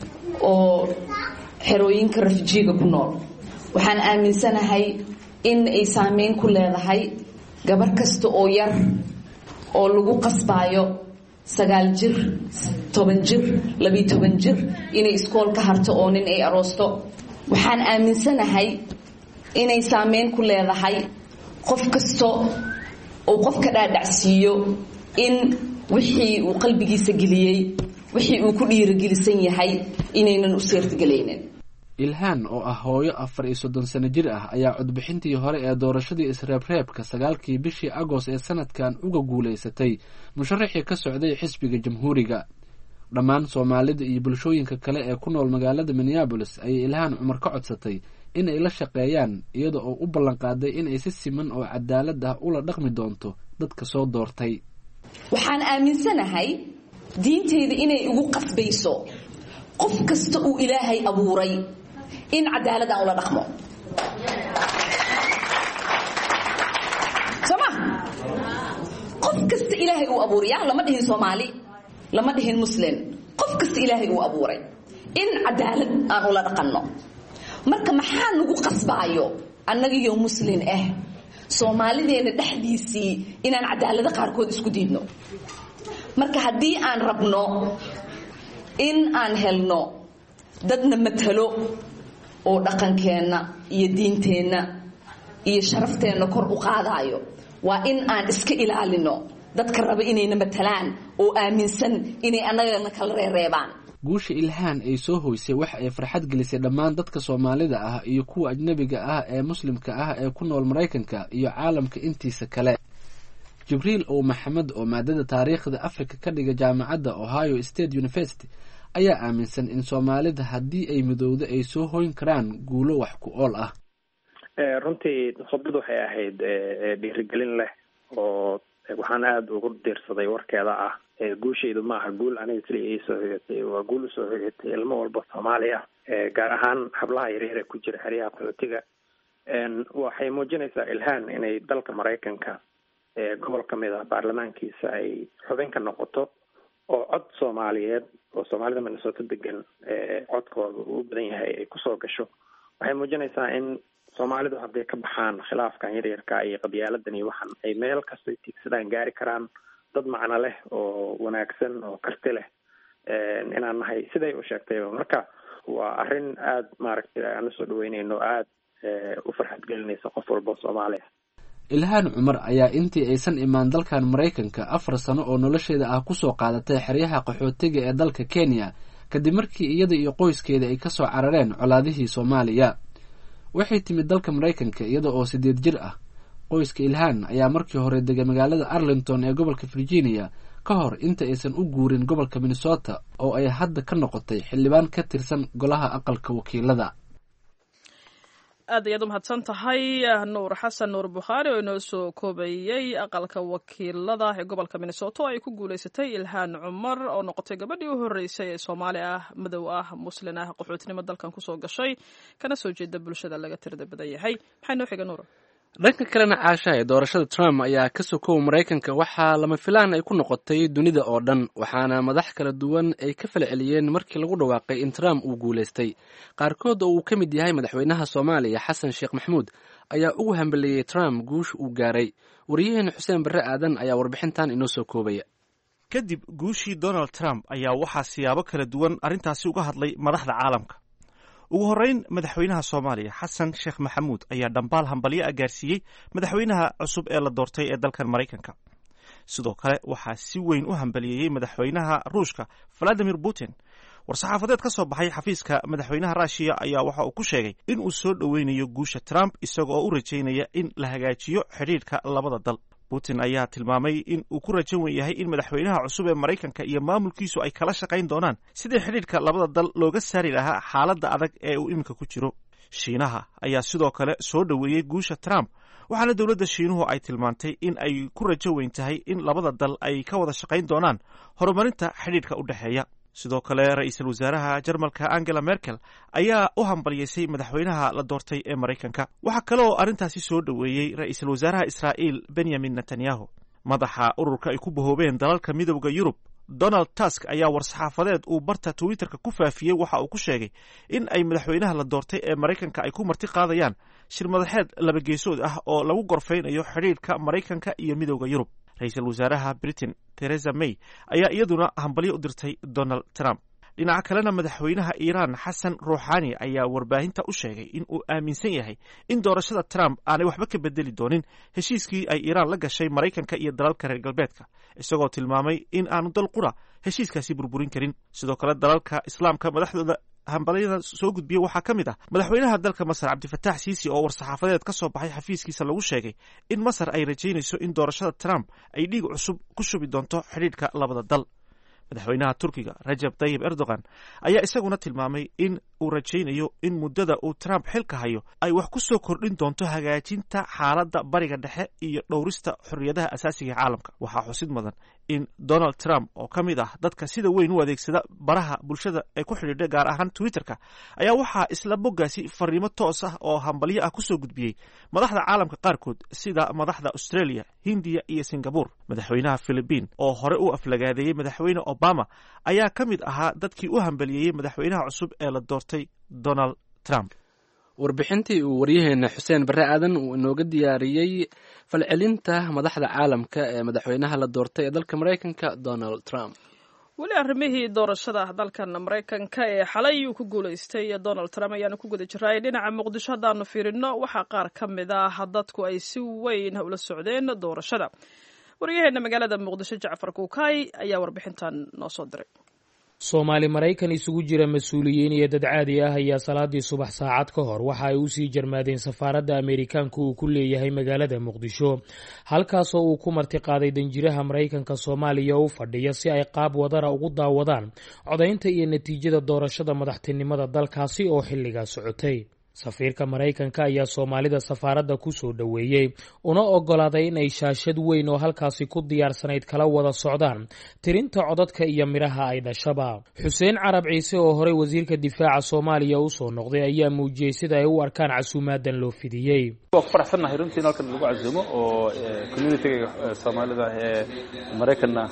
oo xerooyinka refujiga ku nool. waxaan aaminsanahay in ay saameyn ku leedahay gabar kasta oo yar oo lagu qasbaayo sagaal jir, toban jir, labiyo toban jir inay iskool ka harto oo nin ay aroosto. waxaan aaminsanahay inay saameyn ku leedahay qof kasta oo qofka dhaadhacsiiyo in wixii uu qalbigiisa geliyey, wixii uu ku dhiirigelisan yahay inaynan u seertagelaynin. Ilhaan oo ah hooyo afar iyo soddon sano jir ah ayaa codbixintii hore ee doorashadii isreebreebka sagaalkii bishii Agost ee sanadkan uga guuleysatay musharaxii ka socday xisbiga jamhuuriga. dhammaan Soomaalida iyo bulshooyinka kale ee ku nool magaalada Minneapolis ayay Ilhaan Cumar ka codsatay in ay la shaqeeyaan, iyada oo u ballan qaaday in ay si siman oo cadaalad ah ula dhaqmi doonto dadka soo doortay. waxaan aaminsanahay diinteyda inay ugu qasbayso qof kasta uu Ilaahay abuuray in cadaalad aan ula dhaqmo. sama qof kasta ilaahay uu abuuraya lama dhihin Soomaali lama dhihin Muslim qof kasta ilaahay uu abuuray in cadaalad aan ula dhaqanno marka maxaa nagu qasbaayo annaga iyo Muslim ah Soomaalideena dhaxdiisii inaan cadaalada qaarkood isku diidno marka haddii aan rabno in aan helno dadna matalo oo dhaqankeena iyo diinteena iyo sharafteena kor u qaadayo waa in aan iska ilaalino dadka raba inayna matalaan oo aaminsan inay annagana kala reereebaan guusha Ilhaan ay soo hoysay wax ay farxad gelisay dhammaan dadka Soomaalida ah iyo kuwa ajnabiga ah ee muslimka ah ee ku nool Mareykanka iyo caalamka intiisa kale Jibriil oo Maxamed oo maadada taariikhda Afrika ka dhiga jaamacadda Ohio State University ayaa aaminsan in Soomaalida haddii ay midowdo ay soo hoyn karaan guulo wax ku ool ah ee runtii khudbadu waxay ahayd dhiirigelin leh oo waxaan aad ugu diirsaday warkeeda ah guushaydu ma aha guul aniga kaliya ay soo hoyatay waa guul soo hoyatay ilmo walba Soomaaliya ee gaar ahaan hablaha yaryar ee ku jira xeryaha qaxootiga een waxay muujinaysaa Ilhaan inay dalka Mareykanka ee gobol ka mid ah baarlamaankiisa ay xubin ka noqoto oo cod Soomaaliyeed oo Soomaalida Minnesota degan ee codkooda uu badan yahay ay ku soo gasho waxay muujinaysaa in Soomaalidu hadday ka baxaan khilaafkan yaryarka iyo qabyaaladani waxan ay meel kasta tigsadaan gaari karaan dad macna leh oo wanaagsan oo karti leh een inaan nahay siday u sheegtay marka waa arrin aad maaragtay aan soo dhaweynayno aad u farxad gelinaysa qof walba Soomaali ah Ilhaan Cumar ayaa intii aysan imaan dalkan Mareykanka afar sano oo nolosheeda ah ku soo qaadatay xeryaha qaxootiga ee dalka Kenya kadib markii iyada iyo qoyskeeda ay ka soo carareen colaadihii Soomaaliya waxay timid dalka Mareykanka iyada oo sideed jir ah qoyska Ilhaan ayaa markii hore degay magaalada Arlington ee gobolka Virginia ka hor inta aysan u guurin gobolka Minnesota oo ay hadda ka noqotay xildhibaan ka tirsan golaha aqalka wakiilada aad ayaad u mahadsan tahay Nuur Xasan Nuur Bukhari oo inoo soo koobayay aqalka wakiilada ee gobolka Minnesota oo ay ku guuleysatay Ilhaan Cumar oo noqotay gabadhii u horeysay ee Soomaali ah madow ah muslim ah qaxootinimo dalkan ku soo gashay kana soo jeeda bulshada laga tirada badan yahay maxay noo xiga Nuur dhanka kalena caasha ee doorashada Trump ayaa ka soo kow Mareykanka waxaa lama filaan ay ku noqotay dunida oo dhan waxaana madax kala duwan ay ka falceliyeen markii lagu dhawaaqay in Trump uu guuleystay qaarkood oo uu ka mid yahay madaxweynaha Soomaaliya Xasan Sheekh Maxamuud ayaa ugu hambaliyay Trump guush uu gaaray wariyaheena Xuseen Barre Aadan ayaa warbixintan inoo soo koobaya kadib guushii Donald Trump ayaa waxaa siyaabo kala duwan arrintaasi uga hadlay madaxda caalamka ugu horeyn madaxweynaha Soomaaliya Xasan Sheekh Maxamuud ayaa dhambaal hambalyo gaarsiiyay madaxweynaha cusub ee la doortay ee dalkan Mareykanka sidoo kale waxaa si weyn u hambaliyay madaxweynaha Ruushka Vladimir Putin war-saxaafadeed ka soo baxay xafiiska madaxweynaha Russia ayaa waxa uu ku sheegay in uu soo dhaweynayo guusha Trump isagoo u rajaynaya in la hagaajiyo xiriirka labada dal Putin ayaa tilmaamay in uu ku rajan yahay in madaxweynaha cusub ee Mareykanka iyo maamulkiisu ay kala shaqayn doonaan sidii xiriirka labada dal looga saari lahaa xaaladda adag ee uu iminka ku jiro Shiinaha ayaa sidoo kale soo dhaweeyay guusha Trump waxaana dowladda Shiinuhu ay tilmaantay in ay ku rajo weyn tahay in labada dal ay ka wada shaqayn doonaan horumarinta xiriirka u dhaxeeya sidoo kale ra'iisul wasaaraha Jarmalka Angela Merkel ayaa u hambalyeysay madaxweynaha la doortay ee Mareykanka waxa kale oo arrintaasi soo dhaweeyay ra'iisul wasaaraha Israa'iil Benjamin Netanyahu madaxa ururka ay ku bahoobeen dalalka midowga Yurub Donald Tusk ayaa war-saxaafadeed uu barta Twitterka ku faafiyay waxa uu ku sheegay in ay madaxweynaha la doortay ee Mareykanka ay ku marti qaadayaan shir madaxeed laba geesood ah oo lagu gorfeynayo xiriirka Mareykanka iyo midowga Yurub ra'iisul wasaaraha Britain Theresa May ayaa iyaduna hambalyo u dirtay Donald Trump dhinaca kalena madaxweynaha Iran Xasan Rouhani ayaa warbaahinta u sheegay in uu aaminsan yahay in doorashada Trump aanay waxba ka bedeli doonin heshiiskii ay Iran la gashay Mareykanka iyo dalalka reer galbeedka isagoo tilmaamay in aanu dal qura heshiiskaasi burburin karin sidoo kale dalalka islaamka madaxdooda hambalyada soo gudbiyay waxaa ka mid ah madaxweynaha dalka Masar Cabdifataax Siisi oo war-saxaafadeed ka soo baxay xafiiskiisa lagu sheegay in Masar ay rajaynayso in doorashada Trump ay dhiig cusub ku shubi doonto xiriirka labada dal madaxweynaha Turkiga Recep Tayyip Erdogan ayaa isaguna tilmaamay in uu rajaynayo in muddada uu Trump xilka hayo ay wax ku soo kordhin doonto hagaajinta xaaladda bariga dhexe iyo dhowrista xorriyadaha asaasiga ee caalamka waxaa xusid mudan in donald trump oo ka mid ah dadka sida weyn u adeegsada baraha bulshada ee ku xidhiidha gaar ahaan twitterka ayaa waxaa isla boggaasi fariimo toos ah oo hambalyo ah kusoo gudbiyey madaxda caalamka qaarkood sida madaxda australia hindiya iyo singabore madaxweynaha philibiin oo hore u aflagaadeeyey madaxweyne obama ayaa ka mid ahaa dadkii u hambaliyeeyey madaxweynaha cusub ee la doortay donald trump. warbixintii uu waryaheena xuseen barre aadan uu inooga diyaariyey falcelinta madaxda caalamka ee madaxweynaha la doortay ee dalka maraykanka donald trump. weli arrimihii doorashada dalkan maraykanka ee xalay uu ku guulaystay donald trump ayaanu ku guda jiray. dhinaca muqdisho haddaanu fiirino waxaa qaar ka mid ah dadku ay si weyn ula socdeen doorashada. waryaheena magaalada muqdisho jacfar kuukay ayaa warbixintan noo soo diray. soomaali maraykan isugu jira mas-uuliyiin iyo dad caadi ah ayaa salaadii subax saacad ka hor waxa ay usii jarmaadeen safaaradda ameerikaanka uu ku leeyahay magaalada muqdisho halkaasoo uu ku martiqaaday danjiraha maraykanka soomaaliya u fadhiya si ay qaab wadara ugu daawadaan codaynta iyo natiijada doorashada madaxtinimada dalkaasi oo xilligaa socotay. safiirka maraykanka ayaa soomaalida safaaradda ku soo dhoweeyey una oggolaaday in ay shaashad weyn oo halkaasi ku diyaarsanayd kala wada socdaan tirinta codadka iyo midhaha ay dhashaba. xuseen carab ciise oo horey wasiirka difaaca soomaaliya u soo noqday ayaa muujiyey sida ay u arkaan casuumaadan loo fidiyey. waa ku faraxsannahay runtii in halkan lagu casuumo oo communitiga soomaalida ee maraykanna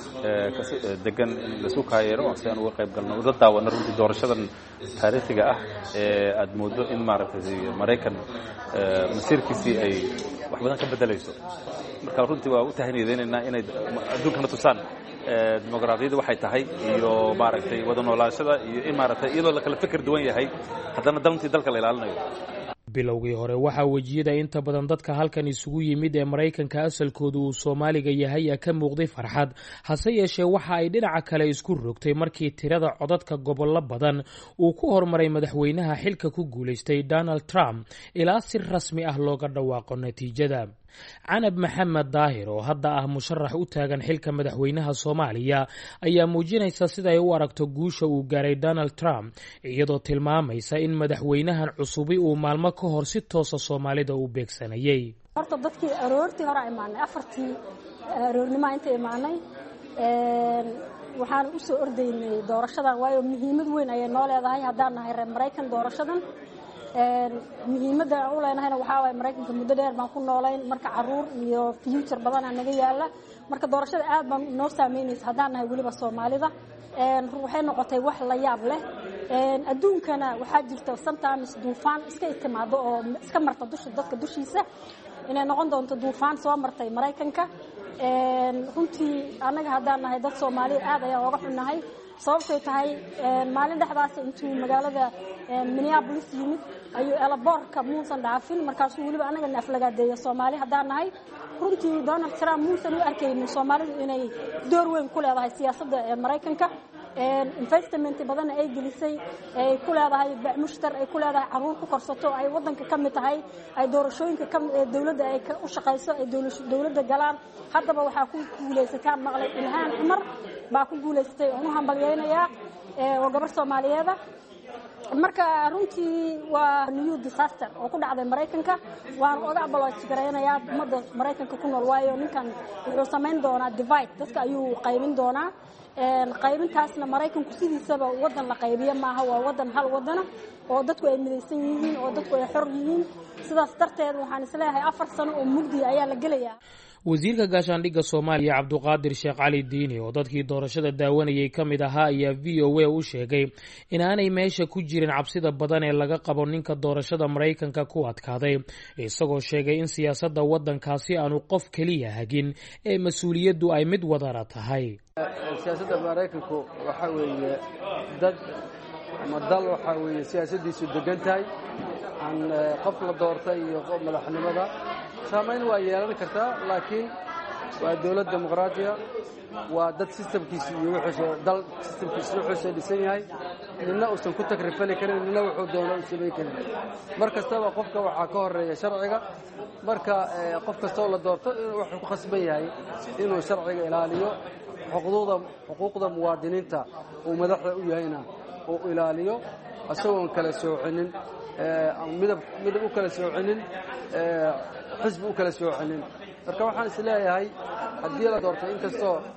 degan in lasu kaayeero si aan uga qayb galno uga daawana runtii doorashadan taariikhiga ah ee aad moodo in maaragtay maraykan masiirkiisii ay wax badan ka bedelayso. marka runtii waa u tahaniyadeynaynaa inay adduunkana tusaan dimuqraadiyadda waxay tahay iyo maaragtay wada noolaashada iyo in maaragtay iyadoo la kala fikir duwan yahay haddana dantii dalka la ilaalinayo. bilowgii hore waxaa wejiyada inta badan dadka halkan isugu yimid ee maraykanka asalkooda uu soomaaliga yahay ka muuqday farxad, hase yeeshee waxa ay dhinaca kale isku rogtay markii tirada codadka gobollo badan uu ku hormaray madaxweynaha xilka ku guulaystay donald trump ilaa si rasmi ah looga dhawaaqo natiijada. canab maxamed daahir oo hadda ah musharax u taagan xilka madaxweynaha soomaaliya ayaa muujinaysa siday u aragto guusha uu gaaray donald trump, iyadoo tilmaamaysa in madaxweynahan cusubi uu maalmo ka hor si toosa soomaalida u beegsanayay. horta dadkii aroortii hore imaanay afartii aroornimo inta imaanay waxaan u soo ordaynay doorashadan waayo muhiimad weyn ayay noo leedahay haddaan nahay reer maraykan. doorashadan muhiimadda aan u leenahayna waxaa waaye maraykanka muddo dheer baan ku noolayn, marka caruur iyo future badanaa naga yaala, marka doorashada aad baan noo saameynaysa haddaan nahay weliba soomaalida. waxay noqotay wax la yaab leh. adduunkana waxaa jirta sometimes duufaan iska timaado oo iska marta dusha dadka dushiisa, inay noqon doonto duufaan soo martay maraykanka. runtii annaga haddaan nahay dad soomaaliya aad ayaan ooga xunnahay, sababtay tahay maalin dhexdaas intuu magaalada minneapolis yimid ayuu elaboorka muusan dhaafin, markaasuu weliba annagana aflagaadeeya soomaali haddaan nahay. runtii donald trump muusan u arkaynin soomaalidu inay door weyn ku leedahay siyaasadda maraykanka. investment badanna ay gelisay, ay ku leedahay mushtar, ay ku leedahay caruur ku korsato, ay wadanka ka mid tahay, ay doorashooyinka dowladda ay u shaqayso, ay dowladda galaan. haddaba waxaa ku guulaysataan maqlay ilhaan cumar baa ku guulaysatay, oon u hambalyaynayaa, waa gabar soomaaliyeeda. marka runtii waa new disaster oo ku dhacday maraykanka. waan oga apology gareynayaa ummadda maraykanka ku nool, waayo ninkan wuxuu samayn doonaa divide, dadka ayuu qaybin doonaa. qaybintaasna maraykanku sidiisaba wadan la qaybiyo maaha, waa wadan hal wadana oo dadku ay midaysan yihiin, oo dadku ay xor yihiin. sidaas darteed waxaan isleeyahay afar sano oo mugdi ayaa la gelayaa. wasiirka gaashaandhigga soomaaliya cabduqaadir sheekh cali diini oo dadkii doorashada daawanayay ka mid ahaa ayaa v o a u sheegay inaanay meesha ku jirin cabsida badan ee laga qabo ninka doorashada maraykanka ku adkaaday, isagoo sheegay in siyaasadda waddankaasi aanu qof keliya hagin ee mas-uuliyaddu ay mid wadana tahay. siyaasadda maraykanku waxa weeye dad ama dal waxa weeye siyaasaddiisu degan tahay, aan qof la doortay iyo qof madaxnimada saamayn waa yeelan kartaa, laakiin waa dowlad dimuqraadiya, waa dad systemkiisa iyo wuxuu dal systemkiisa wuxuu dhisan yahay, nina uusan ku takrifali karin, nina wuxuu doono u sameyn karin. mar kastaba qofka waxaa ka horeeya sharciga, marka qof kastoo la doorto wuxuu ku khasban yahay inuu sharciga ilaaliyo, xuquuqda xuquuqda muwaadiniinta uu madaxda u yahayna uu ilaaliyo, isagoon kala soocinin midab midab u kala soocinin, xisbi u kala soocinin. marka waxaan is leeyahay haddii la doorto inkastoo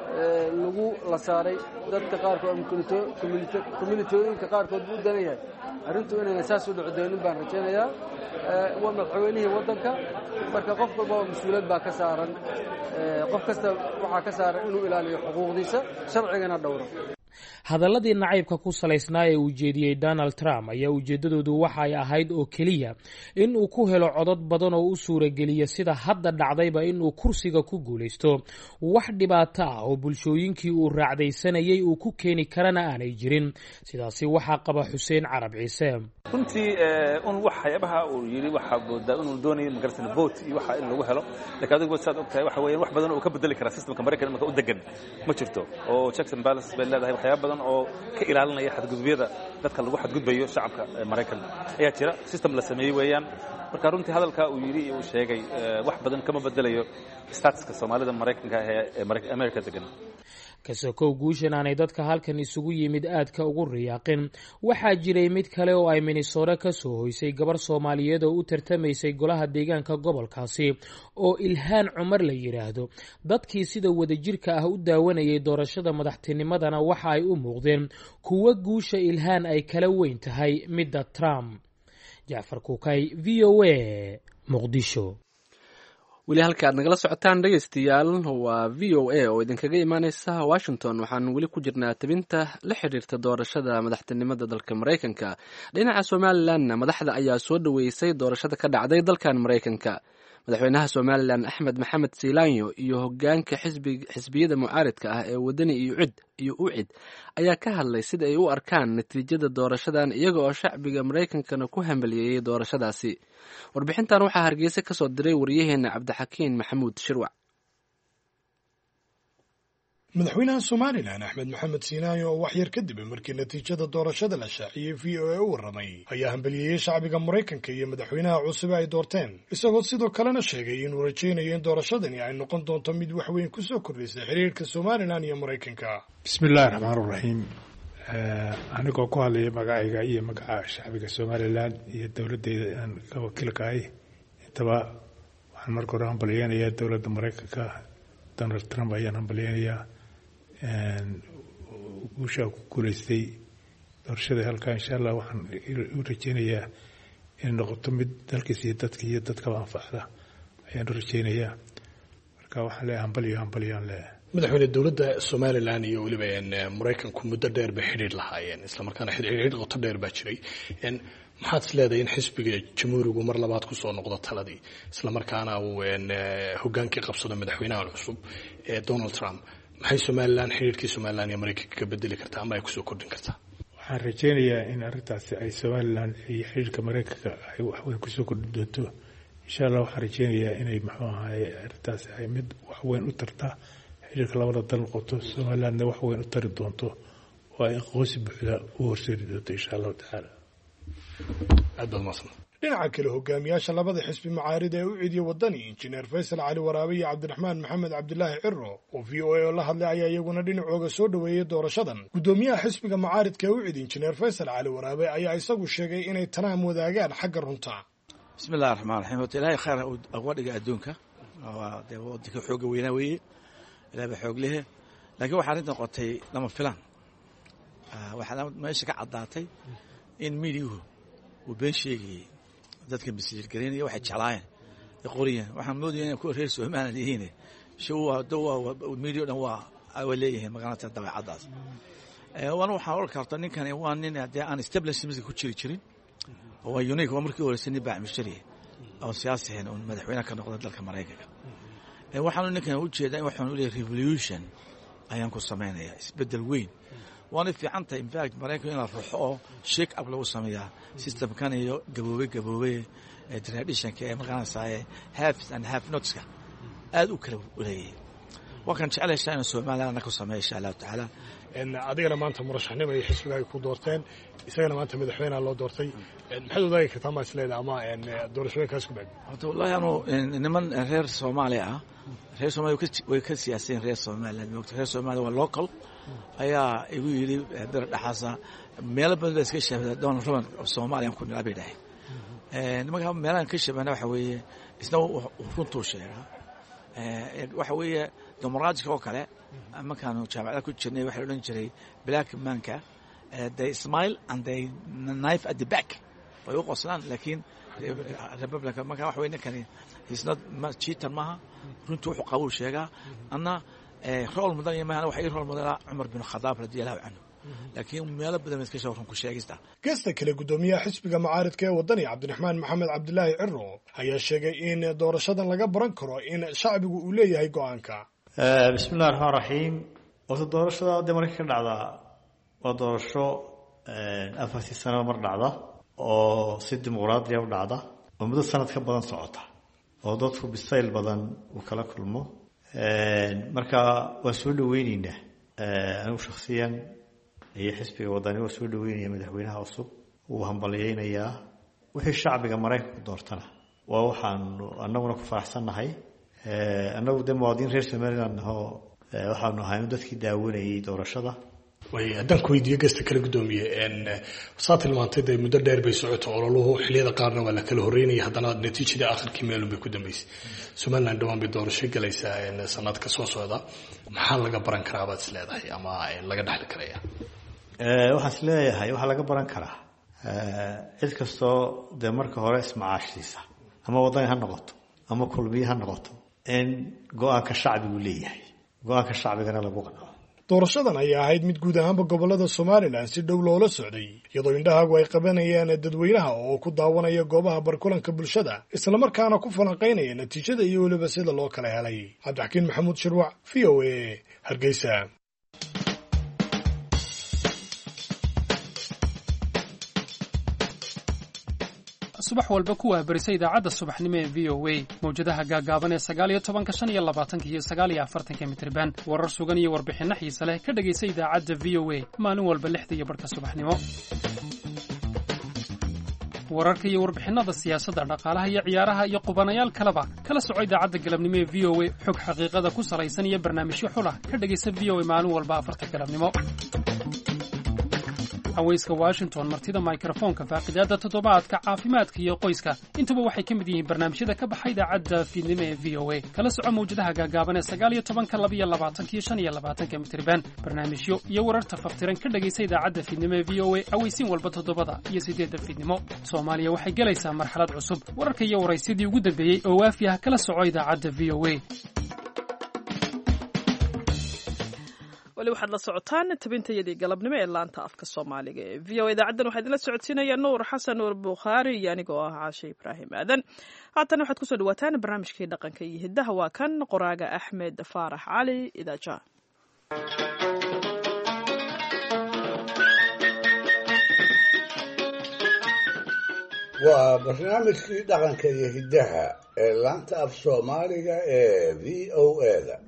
lagu la saaray dadka qaarkood communitooyinka qaarkood buu danan yahay arrintu inayna saas u dhocdoonin baan rajaynayaa waa madaxweynihii waddanka marka qof walba mas-uuliyad baa ka saaran qof kasta waxaa ka saaran inuu ilaaliyo xuquuqdiisa sharcigana dhowro hadalladii nacaybka ku salaysnaa ee uu jeediyey donald trump ayaa ujeeddadoodu waxa ay ahayd oo keliya in uu ku helo codod badan oo u suurageliya sida hadda dhacdayba inuu kursiga ku guulaysto wax dhibaato ah oo bulshooyinkii uu raacdaysanayay uu ku keeni karana aanay jirin sidaasi waxaa qaba xuseen carab ciise runtii un waxyaabaha uu yidhi waxaa moodaa inuu doonayay magarsan vote iyo waxa in lagu helo laakiin adigu saad ogtahay waxa weeyaan wax badan oo ka bedeli kara systemka Mareykanka marka u degan ma jirto oo checks and balances bay leedahay waxyaabo badan oo ka ilaalinaya xadgudubyada dadka lagu xadgudbayo shacabka Mareykanka ayaa jira system la sameeyay weeyaan marka runtii hadalka uu yidhi uu sheegay wax badan kama bedelayo statuska Soomaalida Mareykanka ee America degan kasokow guushan aanay dadka halkan isugu yimid aadka ugu riyaaqin waxaa jiray mid kale oo ay Minnesota ka soo hoysay gabar Soomaaliyeed oo u tartamaysay golaha deegaanka gobolkaasi oo Ilhaan Cumar la yiraahdo dadkii sida wadajirka ah u daawanayay doorashada madaxtinimadana waxa ay u muuqdeen kuwa guusha Ilhaan ay kala weyn tahay midda Trump Jaafar Kukay V O A Muqdisho weli halka aad nagala socotaan dhegaystayaal waa V O A oo idinkaga imaaneysa Washington waxaan weli ku jirnaa tabinta la xiriirta doorashada madaxtinimada dalka Mareykanka dhinaca Somaliland madaxda ayaa soo dhaweysay doorashada ka dhacday dalkan Mareykanka madaxweynaha Somaliland Axmed Maxamed Siilaanyo iyo hoggaanka xisbiga xisbiyada mucaaradka ah ee wadani iyo cid iyo u cid ayaa ka hadlay sida ay u arkaan natiijada doorashadan iyaga oo shacbiga Mareykankana ku hambalyeeyay doorashadaasi warbixintan waxaa Hargeysa ka soo diray wariyaheena Cabdixakiin Maxamuud Shirwac madaxweynaha Somaliland Axmed Maxamed Siilaanyo oo wax yar kadib markii natiijada doorashada la shaaciyay V O A u waramay ayaa hambalyeeyay shacbiga Mareykanka iyo madaxweynaha cusub ay doorteen isagoo sidoo kalena sheegay inuu rajaynayo in doorashadani ay noqon doonto mid wax weyn ku soo kordhisay xiriirka Somaliland iyo Mareykanka bismillaahir rahmaanir rahiim anigoo ku hadlaya magacayga iyo magaca shacbiga Somaliland iyo dawladdeeda aan ka wakiilkahay intaba waxaan marka hore hambalyeynayaa dawladda Mareykanka Donald Trump ayaan hambalyeynayaa guusha ku guuleystay doorashada halka insha Allah waxaan u rajaynayaa in noqoto mid dalkiisa iyo dadka iyo dadka anfacda ayaan u rajaynayaa marka waxaan leeyahay hambalyo hambalyaan leeyahay madaxweyne dawladda Somaliland iyo waliba Mareykanku muddo dheer bay xiriir lahaayeen isla markaana xiriir qoto dheer baa jiray maxaad isleedahay in xisbiga jamhuurigu mar labaad ku soo noqdo taladii isla markaana uu hogaankii qabsado madaxweynaha cusub ee Donald Trump maxay Somaliland xiriirkii Somaliland iyo Mareykanka ka bedeli kartaa ama ay ku soo kordhin kartaa waxaan rajaynayaa in arrintaasi ay Somaliland iyo xiriirka Mareykanka ay wax weyn ku soo kordhin doonto insha Allah waxaan rajaynayaa inay maxuu ahaay arrintaasi ay mid wax weyn u tarta xiriirka labada dal noqoto Somalilandna wax weyn u tari doonto oo ay aqoonsi buuxda u horseedi doonto insha Allah taala dhinaca kale hogaamiyaasha labada xisbi mucaarida ee u ciidiya wadani injineer Faysal Cali Waraabe iyo Cabdiraxmaan Maxamed Cabdilaahi Cirro oo V O A oo la hadlay ayaa iyaguna dhinacooga soo dhaweeyay doorashadan gudoomiyaha xisbiga mucaaridka ee u ciidiya injineer Faysal Cali Waraabe ayaa isagu sheegay inay tanaan wadaagaan xagga runta bismillaahir rahmaanir rahiim wata ilaahay khayr ugu dhiga adduunka waa de waddanka xoog weyn weeye ilaahay xoog leh laakiin waxa arrintan qotay lama filan waxa meesha ka cadaatay in midigu uu been sheegay dadka bisiir gareynaya waxa jeclaayeen qoriyeen waxaan moodayay in ku reer Soomaaliland yihiin shuu dawaa midigu dhan waa ay leeyihiin magaalada dabeecadaas ee wana waxa uu karto ninkan waa nin hadii aan establishment ku jiri jirin oo unique waa markii horeysay baa mishari oo siyaasiyiin oo madaxweynaha ka noqday dalka Mareykanka ee waxaan ninkan u jeedaa waxaan u leeyahay revolution ayaan ku sameeynaya isbedel weyn waana fiicanta in fact Mareykanka in la ruuxo shake up lagu sameeyaa system kan iyo gaboobay gaboobay ee traditionka ee maqaanayay halves and half notes ka aad u kala leeyahay waxaan jecelahay in Soomaaliland ku sameeyo insha Allah taala in adigana maanta murashaxnimo ay xisbiga ay ku doorteen isagana maanta madaxweynaha loo doortay maxay u daayay kartaa maasleeda ama in doorashooyinkaas ku baad wallahi anu niman reer Soomaaliya ah reer Soomaaliya way ka siyaaseen reer Soomaaliland moogta reer Soomaaliya waa local ayaa igu yiri bir dhaxasa meel badan iska shaabada Donald Trump Soomaaliya ku nabay dhahay ee nimanka meelan ka shaabana waxa weeye isna runtu sheega ee waxa weeye dimuqraadiga oo kale markaanu jaamacada ku jirnay waxaa la odhan jiray black manka they smile and they knife at the back way u qoslaan laakiin republican marka wax weyn kani he's not cheater maaha runtii wuxuu qabuul sheegaa anna role mudan iyo maahan waxa ay role mudan Umar bin Khattab radiyallahu anhu laakiin meelo badan iska soo ku sheegista gasta kale gudoomiyaha xisbiga mucaaradka ee wadani Cabdiraxmaan Maxamed Cabdullaahi Cirro ayaa sheegay in doorashadan laga baran karo in shacbigu uu leeyahay go'aanka bismillaahir rahmaanir rahiim wada doorashada markay ka dhacda waa doorasho afar sano mar dhacda oo si dimuqraadi ah u dhacda oo muddo sanad ka badan socota oo dadku bisayl badan uu kala kulmo marka waa soo dhaweynaynaa anigu shakhsiyan iyo xisbiga wadani waa soo dhaweynaya madaxweynaha cusub uu hambaliyeynayaa wixii shacbiga Mareykanka doortana waa waxaan annaguna ku faraxsanahay annagu de muwaadiniin reer Soomaaliland oo waxaanu ahayn dadkii daawanayay doorashada way haddaan ku weydiiyo gasta kala gudoomiye saatil maantay muddo dheer bay socoto ololuhu xilliyada qaarna waa la kala horeynayay haddana natiijada aakhirkii meel bay ku dambeysay Soomaaliland dhawaan bay doorasho galaysaa sanadka soo socda maxaa laga baran karaa baad isleedahay ama laga dhaxli karayaa waxaan isleeyahay waxa laga baran karaa cid kastoo de marka hore ismacaashiisa ama wadani ha noqoto ama kulmiye ha noqoto in go'aanka shacbigu leeyahay go'aanka shacbigana lagu qanco doorashadan ayaa ahayd mid guud ahaanba gobolada Soomaaliland si dhow loola socday iyadoo indhahaagu ay qabanayaan dadweynaha oo ku daawanaya goobaha barkulanka bulshada isla markaana ku falanqeynaya natiijada iyo waliba sida loo kala helay Cabdixakiin Maxamuud Shirwac V O A Hargeysa subax walba ku waabarisa idaacadda subaxnimo ee v o a mawjadaha gaagaaban ee sagaal iyo tobanka shan iyo labaatanka iyo sagaal iyo afartanka mitirban warar sugan iyo warbixinno xiise leh ka dhegaysa idaacadda v o a maalin walba lixda iyo barhka subaxnimo wararka iyo warbixinada siyaasadda dhaqaalaha iyo ciyaaraha iyo qubanayaal kaleba kala soco idaacadda galabnimo ee v o a xog xaqiiqada ku salaysan iyo barnaamijyo xulah ka dhegaysa v o a maalin walba afarta galabnimo hawayska Washington martida microphone-ka faaqidaada toddobaadka caafimaadka iyo qoyska intuba waxay ka mid yihiin barnaamijyada ka baxay idaacadda fiidnimo ee v o a kala soco mawjadaha gaagaaban ee sagaal iyo tobanka laba iyo labaatanka iyo shan iyo labaatanka mitirban barnaamijyo iyo wararta faftiran ka dhegaysa idaacadda fiidnimo ee v o a awaysiin walba toddobada iyo sideedda fiidnimo Soomaaliya waxay galaysaa marxalad cusub wararka iyo waraysidii ugu dambeeyey oo waafi ah kala soco idaacadda v o a wali waxaad la socotaan tabintayadii galabnimo ee laanta afka Soomaaliga ee v o a idaacaddan waxaad la socodsiinaya Nuur Xasan Nuur Bukhari iyo anigoo ah Caashe Ibraahim Aadan haatan waxaad ku soo dhawaataan barnaamijkii dhaqanka iyo hidaha waa kan qoraaga Axmed Faarax Cali Idaaja waa barnaamijkii dhaqanka iyo hidaha ee laanta af Soomaaliga ee v o a da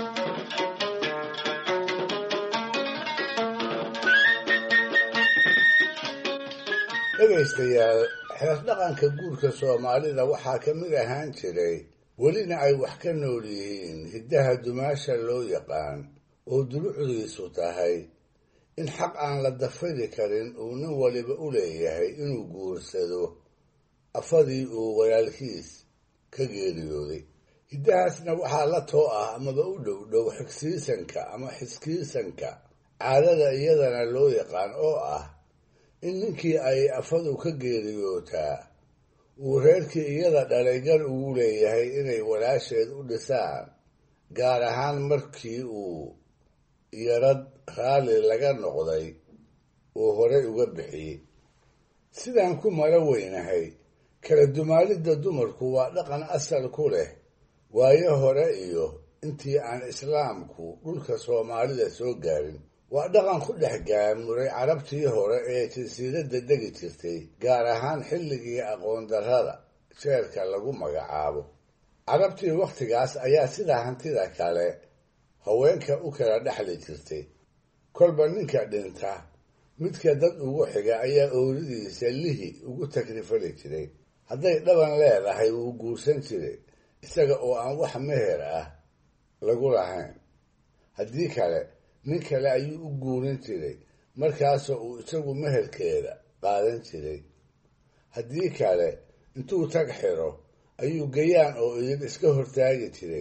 dhegaystayaal xeer dhaqanka guurka Soomaalida waxaa ka mid ahaan jiray welina ay wax ka nool yihiin hiddaha dumaasha loo yaqaan oo dulucdiisu tahay in xaq aan la dafiri karin uu nin waliba u leeyahay inuu guursado afadii uu walaalkiis ka geeriyooday hiddahaasna waxaa la too ah amaba u dhow dhow xigsiisanka ama xiskiisanka caadada iyadana loo yaqaan oo ah in ninkii ay afadu ka geeriyootaa uu reerkii iyada dhalay gar ugu leeyahay inay walaasheed u dhisaan gaar ahaan markii uu yarad raalli laga noqday uu horey uga bixiyey sidaan ku mala weynahay kala dumaalidda dumarku waa dhaqan asal ku leh waayo hore iyo intii aan islaamku dhulka Soomaalida soo gaarin waa dhaqan ku dhex gaamuray carabtii hore ee jasiiradda degi jirtay gaar ahaan xilligii aqoon darrada jeerka lagu magacaabo carabtii wakhtigaas ayaa sida hantida kale haweenka u kala dhexli jirtay kolba ninka dhinta midka dad ugu xiga ayaa ooridiisa lihi ugu takrifali jiray hadday dhaban leedahay wuu guursan jiray isaga oo aan wax meher ah lagu lahayn haddii kale nin kale ayuu u guurin jiray markaasoo uu isagu meherkeeda qaadan jiray haddii kale intuu tag xiro ayuu gayaan oo idin iska hortaagi jiray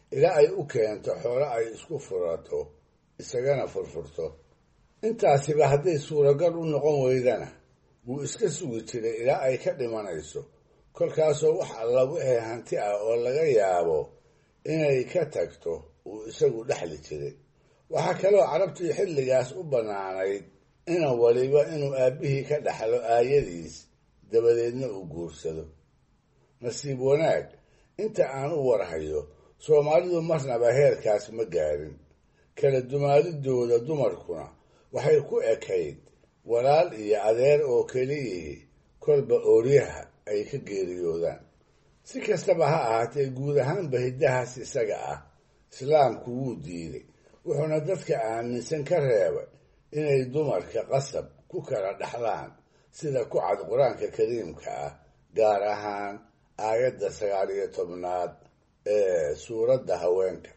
ilaa ay u keento xoolo ay isku furato isagana furfurto. intaasiba hadday suuragal u noqon weydana wuu iska sugi jiray ilaa ay ka dhimanayso, kolkaasoo wax alla wixii hanti ah oo laga yaabo inay ka tagto uu isagu dhexli jiray. waxaa kaloo carabtii xilligaas u bannaanayd inan waliba inuu aabbihii ka dhaxlo aayadiis dabadeedna uu guursado. nasiib wanaag inta aan u warhayo soomaalidu marnaba heerkaas ma gaarin. kala dumaalidooda dumarkuna waxay ku ekayd walaal iyo adeer oo keliyihii kolba ooryaha ay ka geeriyoodaan. si kastaba ha ahaatee guud ahaanba hiddahaas isaga ah islaamku wuu diiday, wuxuuna dadka aaminsan ka reebay inay dumarka qasab ku kala dhaxlaan sida ku cad qur-aanka kariimka ah, gaar ahaan aayadda sagaal iyo tobnaad ee suuradda haweenka.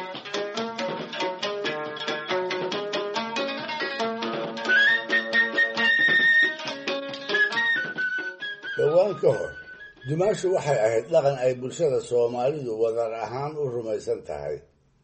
dhowaan ka hor dumaashu waxay ahayd dhaqan ay bulshada soomaalidu wadar ahaan u rumaysan tahay.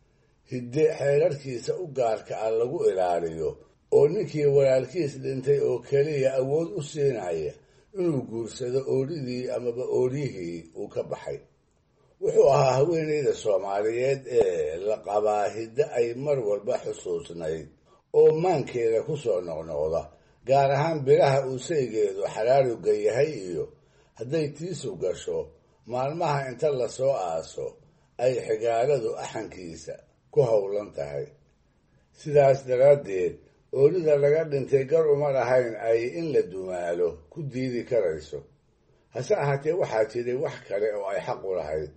hidde xeerarkiisa u gaarka ah lagu ilaaliyo oo ninkii walaalkiis dhintay oo keliya awood u siinaya inuu guursado oodhidii amaba ooryihii uu ka baxay. wuxuu ahaa haweenayda soomaaliyeed ee la qabaa hidde ay mar walba xusuusnayd oo maankeeda ku soo noqnoqda, gaar ahaan bilaha uu saygeedu xaraaruga yahay iyo hadday tiisu gasho maalmaha inta lasoo aaso ay xigaaladu axankiisa ku howlan tahay. sidaas daraaddeed oolida laga dhintay gar uma lahayn ay in la dumaalo ku diidi karayso. hase ahaatee waxaa jiray wax kale oo ay xaq u lahayd.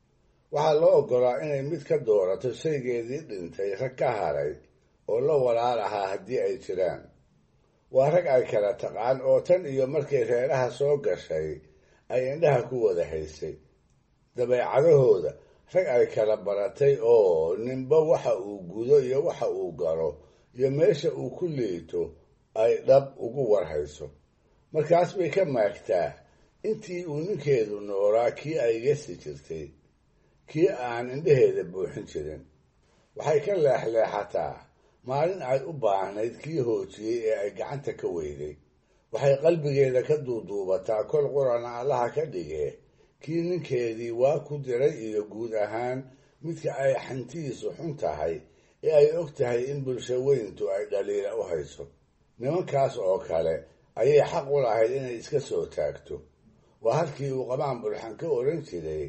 waxaa loo oggolaa inay mid ka doorato saygeedii dhintay rag ka haray oo la walaal ahaa haddii ay jiraan. waa rag ay kala taqaan oo tan iyo markay reeraha soo gashay ay indhaha ku wada haysay. dabeecadahooda rag ay kala baratay oo ninba waxa uu gudo iyo waxa uu galo iyo meesha uu ku liito ay dhab ugu warhayso. markaas bay ka maagtaa intii uu ninkeedu noolaa kii ay gesi jirtay, kii aan indhaheeda buuxin jirin. waxay ka leexleexataa maalin ay u baahnayd kii hoojiyey ee ay gacanta ka weyday. waxay qalbigeeda ka duuduubataa kol qurana allaha ka dhigee kii ninkeedii waa ku diray iyo guud ahaan midka ay xantiisu xun tahay ee ay og tahay in bulsho weyntu ay dhaliila u hayso. nimankaas oo kale ayay xaq u lahayd inay iska soo taagto. waa halkii uu qamaan bulxan ka odhan jiray,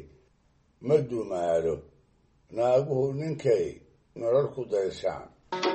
ma dumaalo naaguhu ninkay nolol ku dayshaan.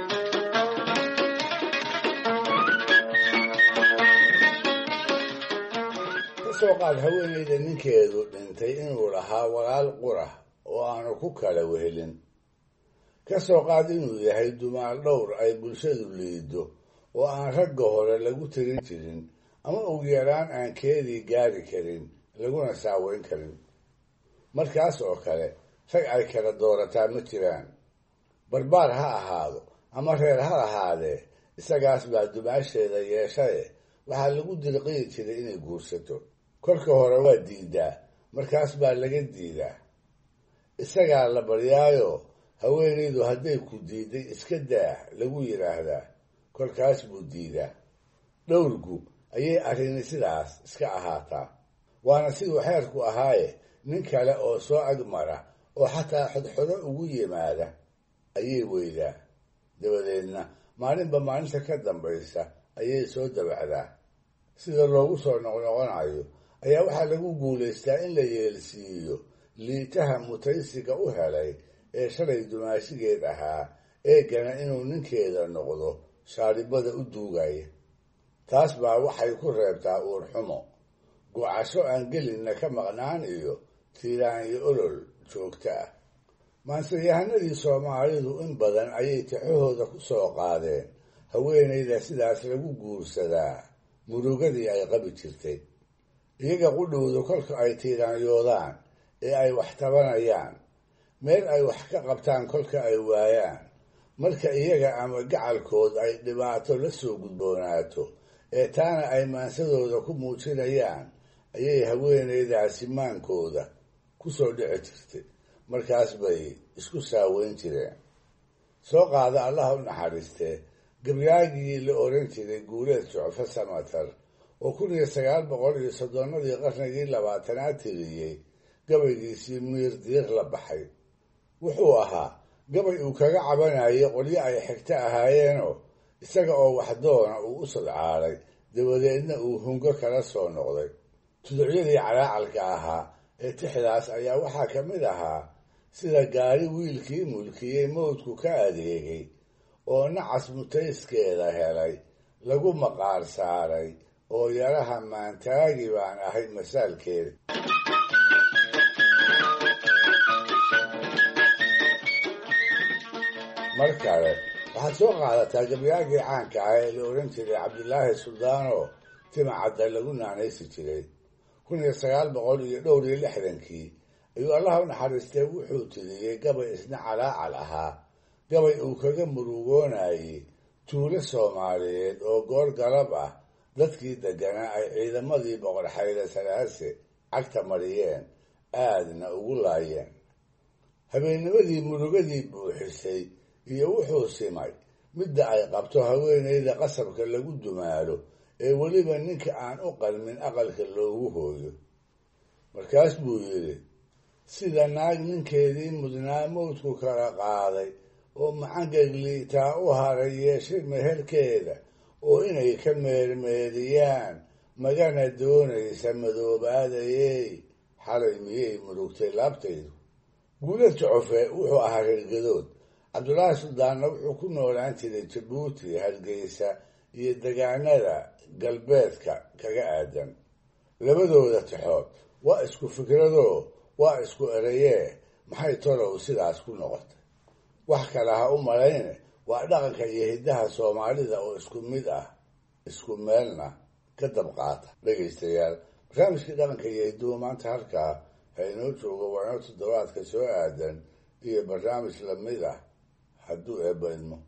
kasoo qaad haweenayda ninkeedu dhintay inuu lahaa walaal qura oo aanu ku kala wehelin. kasoo qaad inuu yahay dumaal dhowr ay bulshadu liido oo aan ragga hore lagu tirin jirin ama ugu yaraan aan keedii gaari karin laguna saaweyn karin. markaas oo kale rag ay kala doorataa ma jiraan. barbaar ha ahaado ama reer ha lahaadee isagaas baa dumaasheeda yeeshaye waxaa lagu dirqiyi jiray inay guursato. kolka hore waa diidaa, markaas baa laga diidaa. isagaa la baryaayo haweenaydu hadday ku diiday iska daah lagu yidhaahdaa, kolkaas buu diidaa. dhowrgu ayay arrini sidaas iska ahaataa. waana siduu xeerku ahaaye nin kale oo soo agmara oo xataa xodxodo ugu yimaada ayay weydaa. dabadeedna maalinba maalinta ka dambaysa ayay soo dabacdaa. sida loogu soo noqnoqonayo ayaa waxaa lagu guulaystaa in la yeelsiiyo liitaha mutaysiga u helay ee shalay dumaashigeed ahaa eegana inuu ninkeeda noqdo shaaribada u duugaya. taas baa waxay ku reebtaa uurxumo, gocasho aan gelinna ka maqnaan iyo tiiraan iyo olol joogta ah. maanseyahanadii soomaalidu in badan ayay tixahooda ku soo qaadeen haweenayda sidaas lagu guursadaa murugadii ay qabi jirtay. iyaga qudhowdu kolka ay tiiraanyoodaan ee ay wax tabanayaan, meel ay wax ka qabtaan kolka ay waayaan, marka iyaga ama gacalkood ay dhibaato la soo gudboonaato ee taana ay maansadooda ku muujinayaan ayay haweenaydaasi maankooda ku soo dhici jirtay. markaas bay isku saaweyn jireen. soo qaada allaha u naxariistee gabyaagii la oran jiray guuleed Jucfo Samatar oo kun iyo sagaal boqol iyo soddonadii qarnigii labaatanaad tiriyey gabaygiisii miir diiq la baxay. wuxuu ahaa gabay uu kaga cabanayay qolyo ay xigto ahaayeenoo isaga oo wax doona uu u sadcaalay dabadeedna uu hungo kala soo noqday. tuducyadii calaacalka ahaa ee tixdaas ayaa waxaa ka mid ahaa sida gaari wiilkii mulkiyey mawdku ka adeegay oo nacas mutayskeeda helay lagu maqaar saaray oo yaraha maantaagi baan ahay masaalkeeda. mar kale waxaad soo qaadataa gabyaagii caanka ah ee la oran jiray cabdilaahi suldaanoo timacadda lagu naanaysi jiray. kun iyo sagaal boqol iyo dhowr iyo lixdankii ayuu allaha u naxariistay wuxuu tiriyey gabay isna calaacal ahaa, gabay uu kaga murugoonayey tuulo soomaaliyeed oo goor galab ah dadkii degganaa ay ciidamadii boqor xayle salaase cagta mariyeen, aadna ugu laayeen. habeennimadii murugadii buuxisay iyo wuxuu simay midda ay qabto haweenayda qasabka lagu dumaalo ee weliba ninka aan u qalmin aqalka loogu hooyo. markaas buu yidhi, sida naag ninkeedii mudnaa mawdku kala qaaday oo macangagliitaa u haray yeeshay meherkeeda oo inay ka meermeeriyaan magana doonaysa madoobaadayey, xalay miyay murugtay laabtaydu. guuleed Jucfe wuxuu ahaa reergadood. cabdulaahi suldaanna wuxuu ku noolaan jiray Jabuuti, Hargeysa iyo degaanada galbeedka kaga aadan. labadooda tixood waa isku fikradoo waa isku erayee maxay tolow sidaas ku noqotay? wax kale ha u malayne waa dhaqanka iyo hiddaha Soomaalida oo isku mid ah, isku meelna ka dabqaata. dhegaystayaal, barnaamijkii dhaqanka iyo hidduhu maanta halkaa ha inoo joogo. waa inoo toddobaadka soo aadan iyo barnaamij lamid ah hadduu eebba idmo.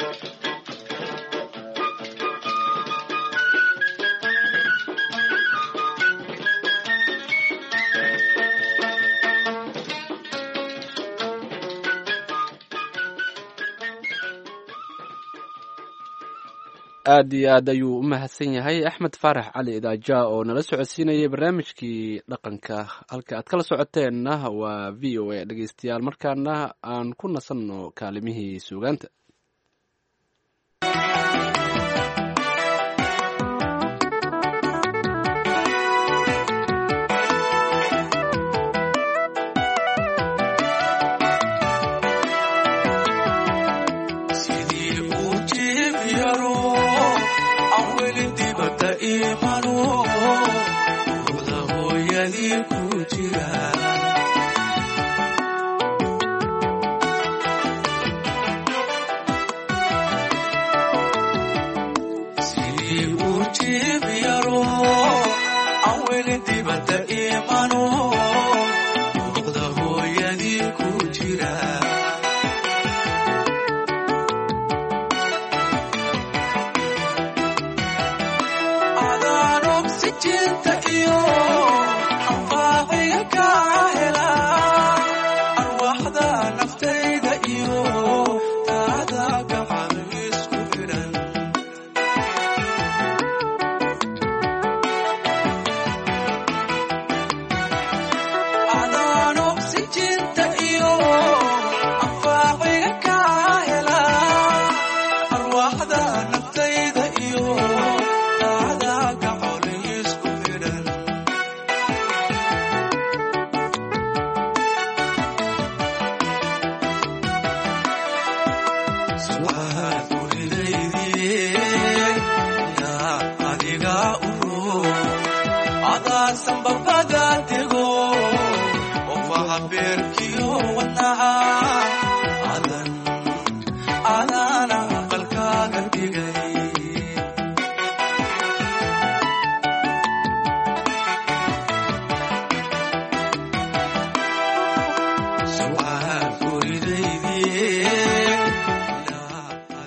aad iyo aad ayuu u mahadsan yahay axmed faarax cali idaaja oo nala socodsiinayay barnaamijkii dhaqanka. halka aad kala socoteenna waa v o a. dhegeystayaal, markaana aan ku nasanno kaalimihii suugaanta.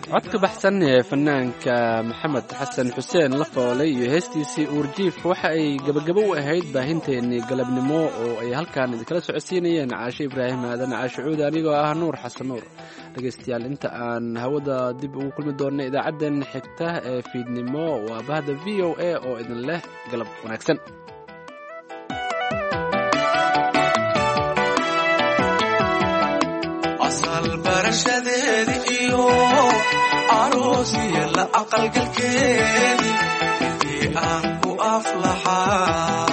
codka baxsan ee fanaanka maxamed xasan xuseen lafoolay iyo heestiisii uurjiif waxa ay gabagabo u ahayd baahinteenii galabnimo oo ay halkaan idinkala socodsiinayeen caashe ibraahim aadan caashe cuudi anigoo ah nuur xasan nuur dhegaystayaal inta aan hawada dib ugu kulmi doonno idaacaddeen xigta ee fiidnimo waa bahda v o a oo idin leh galab wanaagsan barashadeedi iyo aroosiya la aqalgalkeedi intii aan ku aflaxaa